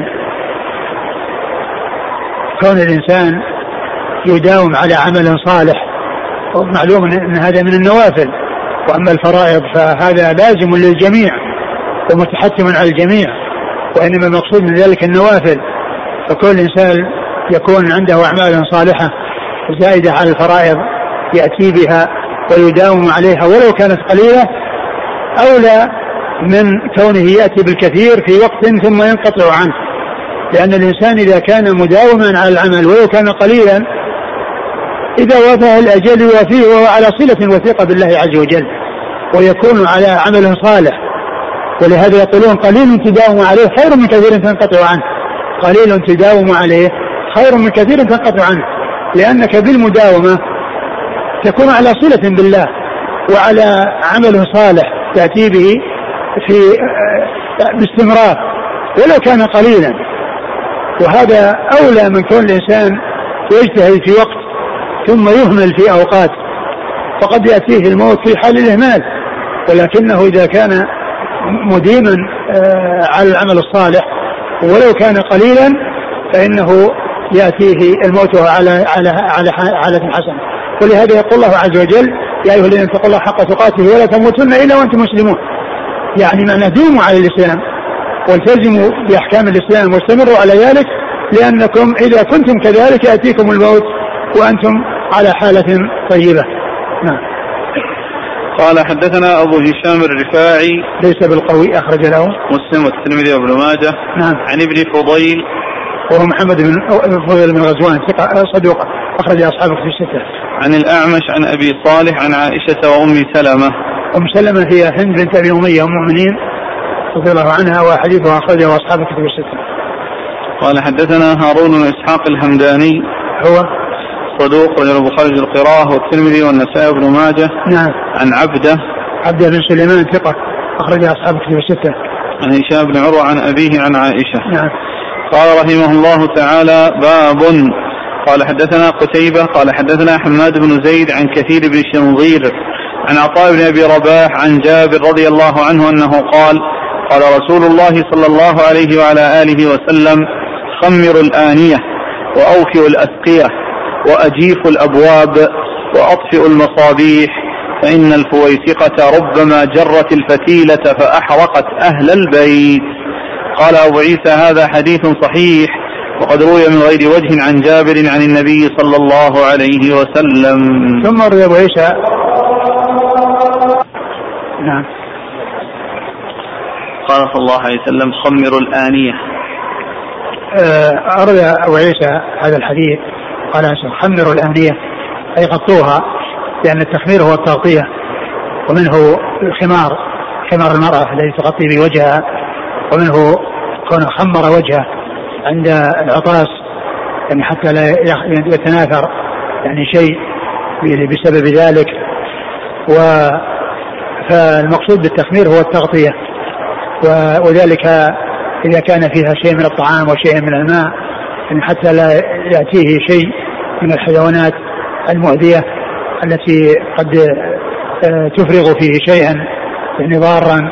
كون الإنسان يداوم على عمل صالح ومعلوم أن هذا من النوافل، وأما الفرائض فهذا لازم للجميع ومتحتم على الجميع، وإنما المقصود من ذلك النوافل. فكل إنسان يكون عنده أعمال صالحة زائدة على الفرائض يأتي بها ويداوم عليها ولو كانت قليلة أولى من كونه يأتي بالكثير في وقت ثم ينقطع عنه. لأن الإنسان إذا كان مداوما على العمل ولو كان قليلا إذا وافاه الأجل يوافيه وهو على صلة وثيقة بالله عز وجل ويكون على عمل صالح. ولهذا يقولون قليل تداوم عليه خير من كثير تنقطع عنه. قليل تداوم عليه خير من كثير تنقطع عنه، لأنك بالمداومة تكون على صلة بالله وعلى عمل صالح تأتي به في باستمرار ولو كان قليلا. وهذا أولى من كون الإنسان يجتهد في وقت ثم يهمل في أوقات، فقد يأتيه الموت في حال الإهمال. ولكنه إذا كان مديما على العمل الصالح ولو كان قليلا فإنه يأتيه الموت على حالة حسنة. ولهذا يقول الله عز وجل يا أيها الذين اتقوا الله حق تقاته ولا تموتن إلا وأنتم مسلمون. يعني معنى دوموا على الإسلام والتزموا بأحكام الإسلام واستمروا على ذلك، لأنكم إذا كنتم كذلك يأتيكم الموت وأنتم على حالة طيبة. نعم. قال حدثنا أبو هشام الرفاعي ليس بالقوي أخرج له مسلم والترمذي وابن ماجه. نعم. عن ابن فضيل وهو محمد بن فضيل بن غزوان صدوق أخرج أصحابه في الستة. عن الأعمش عن أبي صالح عن عائشة وأم سلمة. أم سلمة هي هند بنت أبي أمية أم المؤمنين رضي الله عنها وحديثها أخرجه أصحاب الكتب الستة. قال حدثنا هارون بن إسحاق الهمداني هو صدوق وله البخاري في القراءة والترمذي والنسائي وابن ماجه. نعم. عن عبده بن سليمان ثقة أخرج أصحاب الكتب الستة. عن هشام بن عروة عن أبيه عن عائشة. نعم. قال رحمه الله تعالى باب. قال حدثنا قتيبة قال حدثنا حماد بن زيد عن كثير بن شنظير عن عطاء بن أبي رباح عن جابر رضي الله عنه أنه قال قال رسول الله صلى الله عليه وعلى آله وسلم خمروا الآنية وأوفئوا الأسقية وأجيفوا الأبواب وأطفئوا المصابيح فإن الفويسقة ربما جرت الفتيلة فأحرقت أهل البيت. قال أبو عيسى هذا حديث صحيح وقد روي من غير وجه عن جابر عن النبي صلى الله عليه وسلم. ثم روي أبو عيسى. نعم. قال صلى الله عليه وسلم خمروا الآنية. أروي أبو عيسى هذا الحديث قال خمروا الآنية أي غطوها لأن التخمير هو التغطية ومنه خمار المرأة الذي تغطي بوجهها ومنه كون خمر وجهه عند العطاس يعني حتى لا يتناثر يعني شيء بسبب ذلك. فالمقصود بالتخمير هو التغطية وذلك إذا كان فيها شيء من الطعام وشيء من الماء يعني حتى لا يأتيه شيء من الحيوانات المؤذية التي قد تفرغ فيه شيئا يعني ضارا.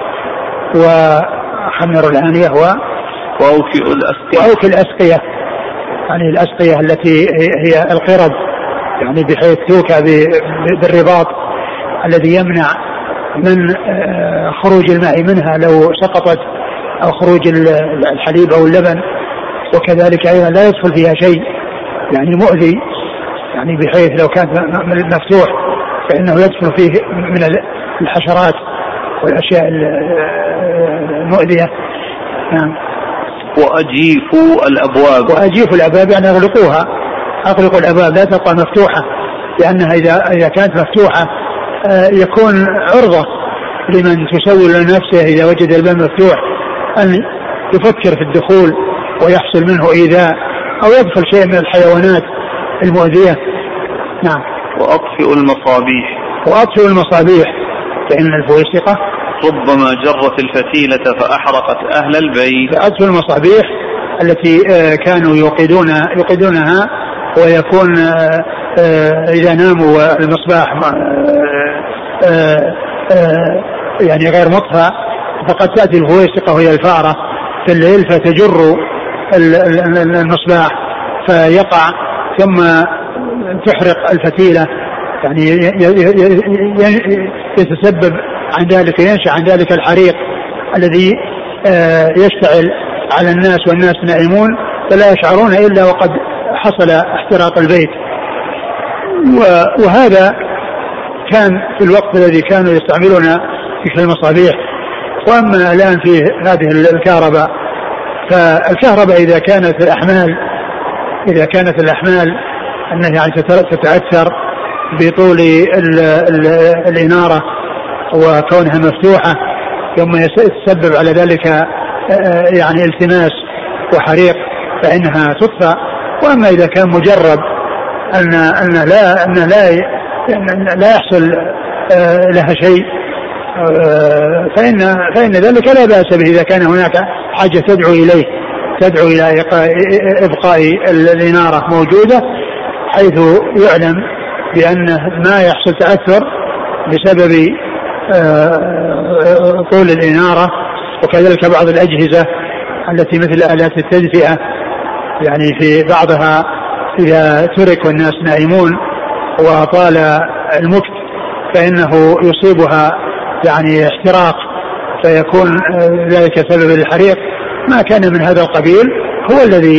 وخمر الآنية وأوفئ الأسقية يعني الأسقية التي هي القرب يعني بحيث توكى بالرباط الذي يمنع من خروج الماء منها لو سقطت أو خروج الحليب أو اللبن. وكذلك أيضا لا يدخل فيها شيء يعني مؤذي يعني بحيث لو كان مفتوح فإنه يدخل فيه من الحشرات والأشياء المؤذية. نعم. وأجيفوا الأبواب يعني أغلقوا الأبواب لا تبقى مفتوحة لأنها إذا كانت مفتوحة يكون عرضة لمن تسول لنفسه إذا وجد الباب مفتوح أن يفكر في الدخول ويحصل منه إيذاء أو يدخل شيء من الحيوانات المؤذية. نعم. وأطفئوا المصابيح فإن الفويسقة ربما جرت الفتيلة فأحرقت أهل البيت. فأطفئوا المصابيح التي كانوا يوقدونها ويكون إذا ناموا المصباح يعني غير مطفى فقد تأتي الفويسقة وهي الفارة في الليل فتجر المصباح فيقع ثم تحرق الفتيلة يعني يتسبب عن ذلك ينشأ عن ذلك الحريق الذي يشتعل على الناس والناس نائمون فلا يشعرون إلا وقد حصل احتراق البيت. وهذا كان في الوقت الذي كانوا يستعملون في المصابيح. وأما الآن في هذه الكهرباء فالكهرباء إذا كانت الأحمال أنها يعني تتأثر بطول الإنارة وكونها مفتوحة ثم يتسبب على ذلك يعني التماس وحريق فإنها تطفأ. وأما إذا كان مجرب أن لا يحصل لها شيء فإن ذلك لا بأس به إذا كان هناك حاجة تدعو إلى إبقاء الإنارة موجودة حيث يعلم بأن ما يحصل تأثر بسبب طول الإنارة. وكذلك بعض الأجهزة التي مثل آلات التدفئة يعني في بعضها إذا ترك والناس نائمون وطال المكت فإنه يصيبها يعني احتراق فيكون ذلك سبب الحريق. ما كان من هذا القبيل هو الذي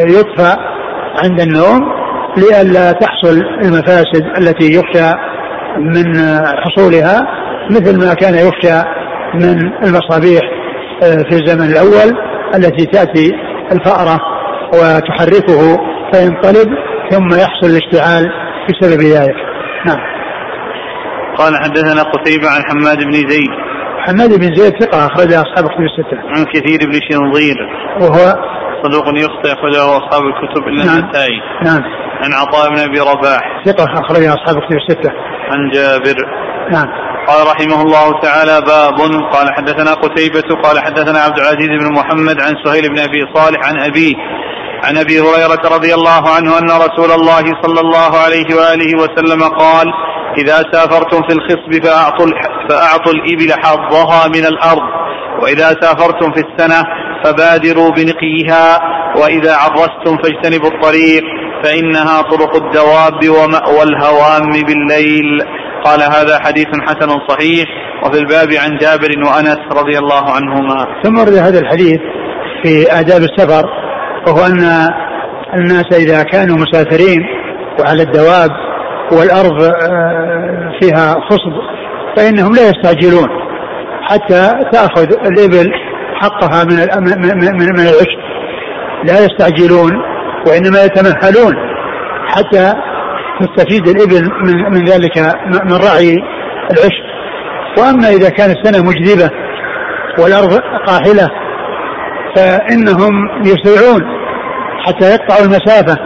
يطفى عند النوم لئلا تحصل المفاسد التي يخشى من حصولها، مثل ما كان يخشى من المصابيح في الزمن الأول التي تأتي الفأرة وتحركه فينقلب ثم يحصل الاشتعال بسبب ذلك. نعم. قال حدثنا قتيبة عن حماد بن زيد. حماد بن زيد ثقة أخرج أصحاب كتب الستة. عن كثير بن شنظير وهو صدوق يخطئ أخرجه أصحاب الكتب إلا النسائي. نعم. عن عطاء بن أبي رباح ثقة أخرج أصحاب كتب الستة. عن جابر. نعم. قال رحمه الله تعالى باب. قال حدثنا قتيبة قال حدثنا عبد العزيز بن محمد عن سهيل بن أبي صالح عن أبيه عن أبي هريرة رضي الله عنه أن رسول الله صلى الله عليه وآله وسلم قال إذا سافرتم في الخصب فأعطوا الإبل حظها من الأرض، وإذا سافرتم في السنة فبادروا بنقيها، وإذا عرستم فاجتنبوا الطريق فإنها طرق الدواب ومأوى الهوام بالليل. قال هذا حديث حسن صحيح. وفي الباب عن جابر وأنس رضي الله عنهما. ثم ورد هذا الحديث في آداب السفر، وهو أن الناس إذا كانوا مسافرين وعلى الدواب والأرض فيها خصب فإنهم لا يستعجلون حتى تأخذ الإبل حقها من العشب، لا يستعجلون وإنما يتمهلون حتى تستفيد الإبل من ذلك من رعي العشب. وأما إذا كانت السنة مجذبة والأرض قاحلة فإنهم يسرعون حتى يقطعوا المسافة،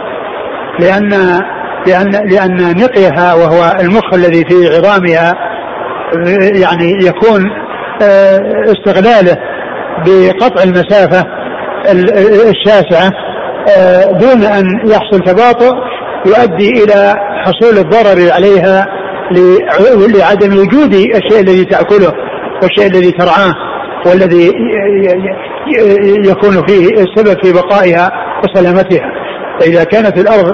لأن نقيها وهو المخ الذي في عظامها يعني يكون استغلاله بقطع المسافة الشاسعة دون أن يحصل تباطؤ يؤدي إلى حصول الضرر عليها لعدم وجود الشيء الذي تأكله والشيء الذي ترعاه والذي يكون فيه السبب في بقائها وسلامتها. فإذا كانت الأرض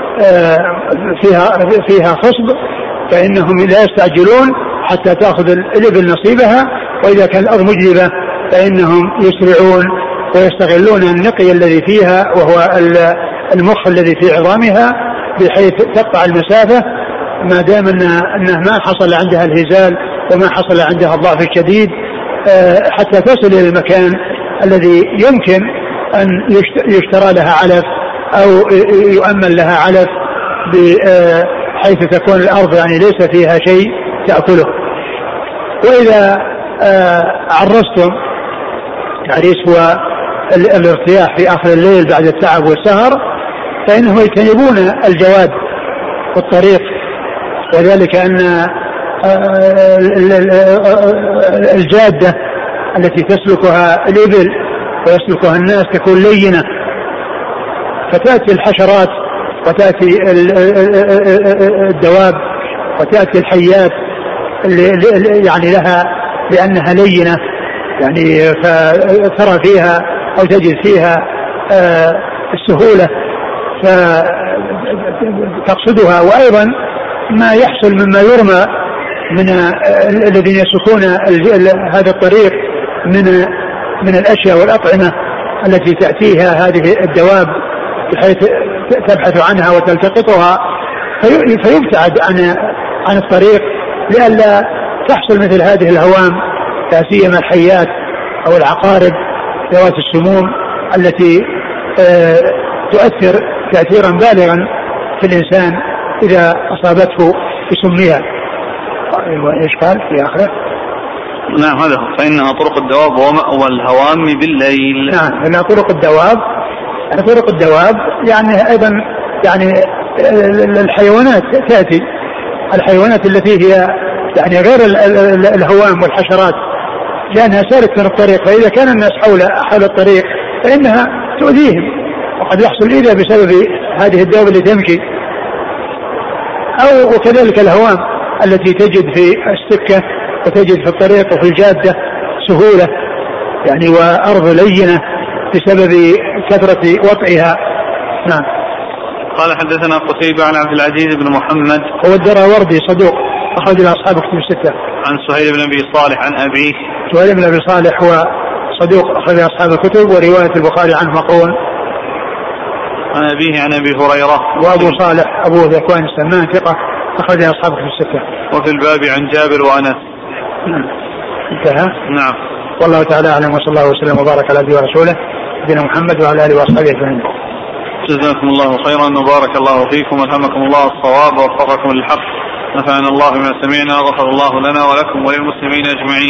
فيها خصب فإنهم لا يستعجلون حتى تأخذ الإبل نصيبها، وإذا كان الأرض مجذبة فإنهم يسرعون ويستغلون النقي الذي فيها وهو المخ الذي في عظامها بحيث تقطع المسافة ما دام أنه ما حصل عندها الهزال وما حصل عندها الضعف الشديد حتى تصل إلى المكان الذي يمكن أن يشترى لها علف أو يؤمن لها علف بحيث تكون الأرض يعني ليس فيها شيء تأكله. وإذا عرستم العريس هو الارتياح في آخر الليل بعد التعب والسهر فإنهم يجتنبون الجواد والطريق، وذلك أن الجادة التي تسلكها الإبل ويسلكها الناس تكون لينة، فتأتي الحشرات وتأتي الدواب وتأتي الحيات يعني لها لأنها لينة يعني فترى فيها أو تجد فيها السهولة فتقصدها. وأيضا ما يحصل مما يرمى من الذين يسلكون هذا الطريق من الأشياء والأطعمة التي تأتيها هذه الدواب بحيث تبحث عنها وتلتقطها فيبتعد عن الطريق لئلا تحصل مثل هذه الهوام لا سيما الحيات أو العقارب ذوات السموم التي تؤثر تأثيرا بالغا في الإنسان إذا أصابته بسمها. إيش قال في آخره؟ نعم هذا هو. فإنها طرق الدواب ومأوى الهوام بالليل. نعم إنها طرق الدواب، يعني طرق الدواب يعني أيضا يعني الحيوانات تأتي، الحيوانات التي هي يعني غير الهوام والحشرات لأنها سالك من الطريق، فإذا كان الناس حول الطريق فإنها تؤذيهم وقد يحصل إذا بسبب هذه الدواب اللي تمشي، أو وكذلك الهوام التي تجد في السكة وتجد في الطريق وفي الجادة سهولة يعني وأرض لينة بسبب كثرة وطئها. نعم. قال حدثنا قتيبة عن عبد العزيز بن محمد هو الدراوردي صدوق أخرج إلى أصحاب كتب الستة. عن سهيل بن أبي صالح عن أبيه. سهيل بن أبي صالح هو صدوق أخرج أصحاب الكتب ورواية البخاري عنه مقرون. عن أبيه عن أبي هريرة. وأبو صالح أبو ذكوان السمان ثقة أخرجها أصحابك في الستة. وفي الباب عن جابر وأنس. انتهى. نعم. والله تعالى أعلم، وصلى الله وسلم وبارك على عبده ورسوله نبينا محمد وعلى آله وأصحابه أجمعين. جزاكم الله خيرا وبارك الله فيكم، ألهمكم الله الصواب ووفقكم للحق، نفعنا الله بما سمعنا، غفر الله لنا ولكم وللمسلمين أجمعين.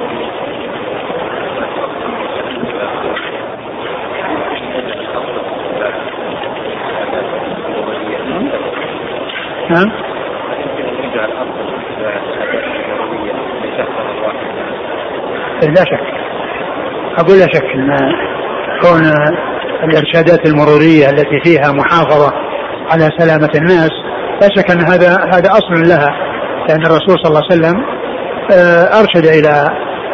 نعم. لا شك، أقول لا شك أن كون الإرشادات المرورية التي فيها محافظة على سلامة الناس لا شك أن هذا أصل لها، لأن الرسول صلى الله عليه وسلم أرشد إلى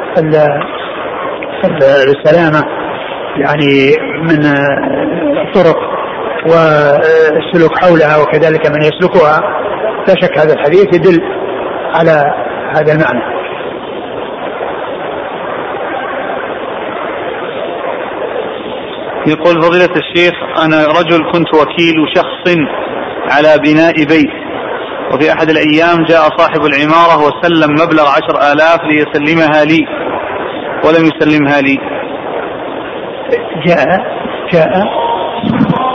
السلامة يعني من الطرق والسلوك حولها وكذلك من يسلكها. لا شك هذا الحديث يدل على هذا المعنى. يقول فضيلة الشيخ: أنا رجل كنت وكيل شخص على بناء بيت، وفي أحد الأيام جاء صاحب العمارة وسلم مبلغ 10,000 ليسلمها لي ولم يسلمها لي. جاء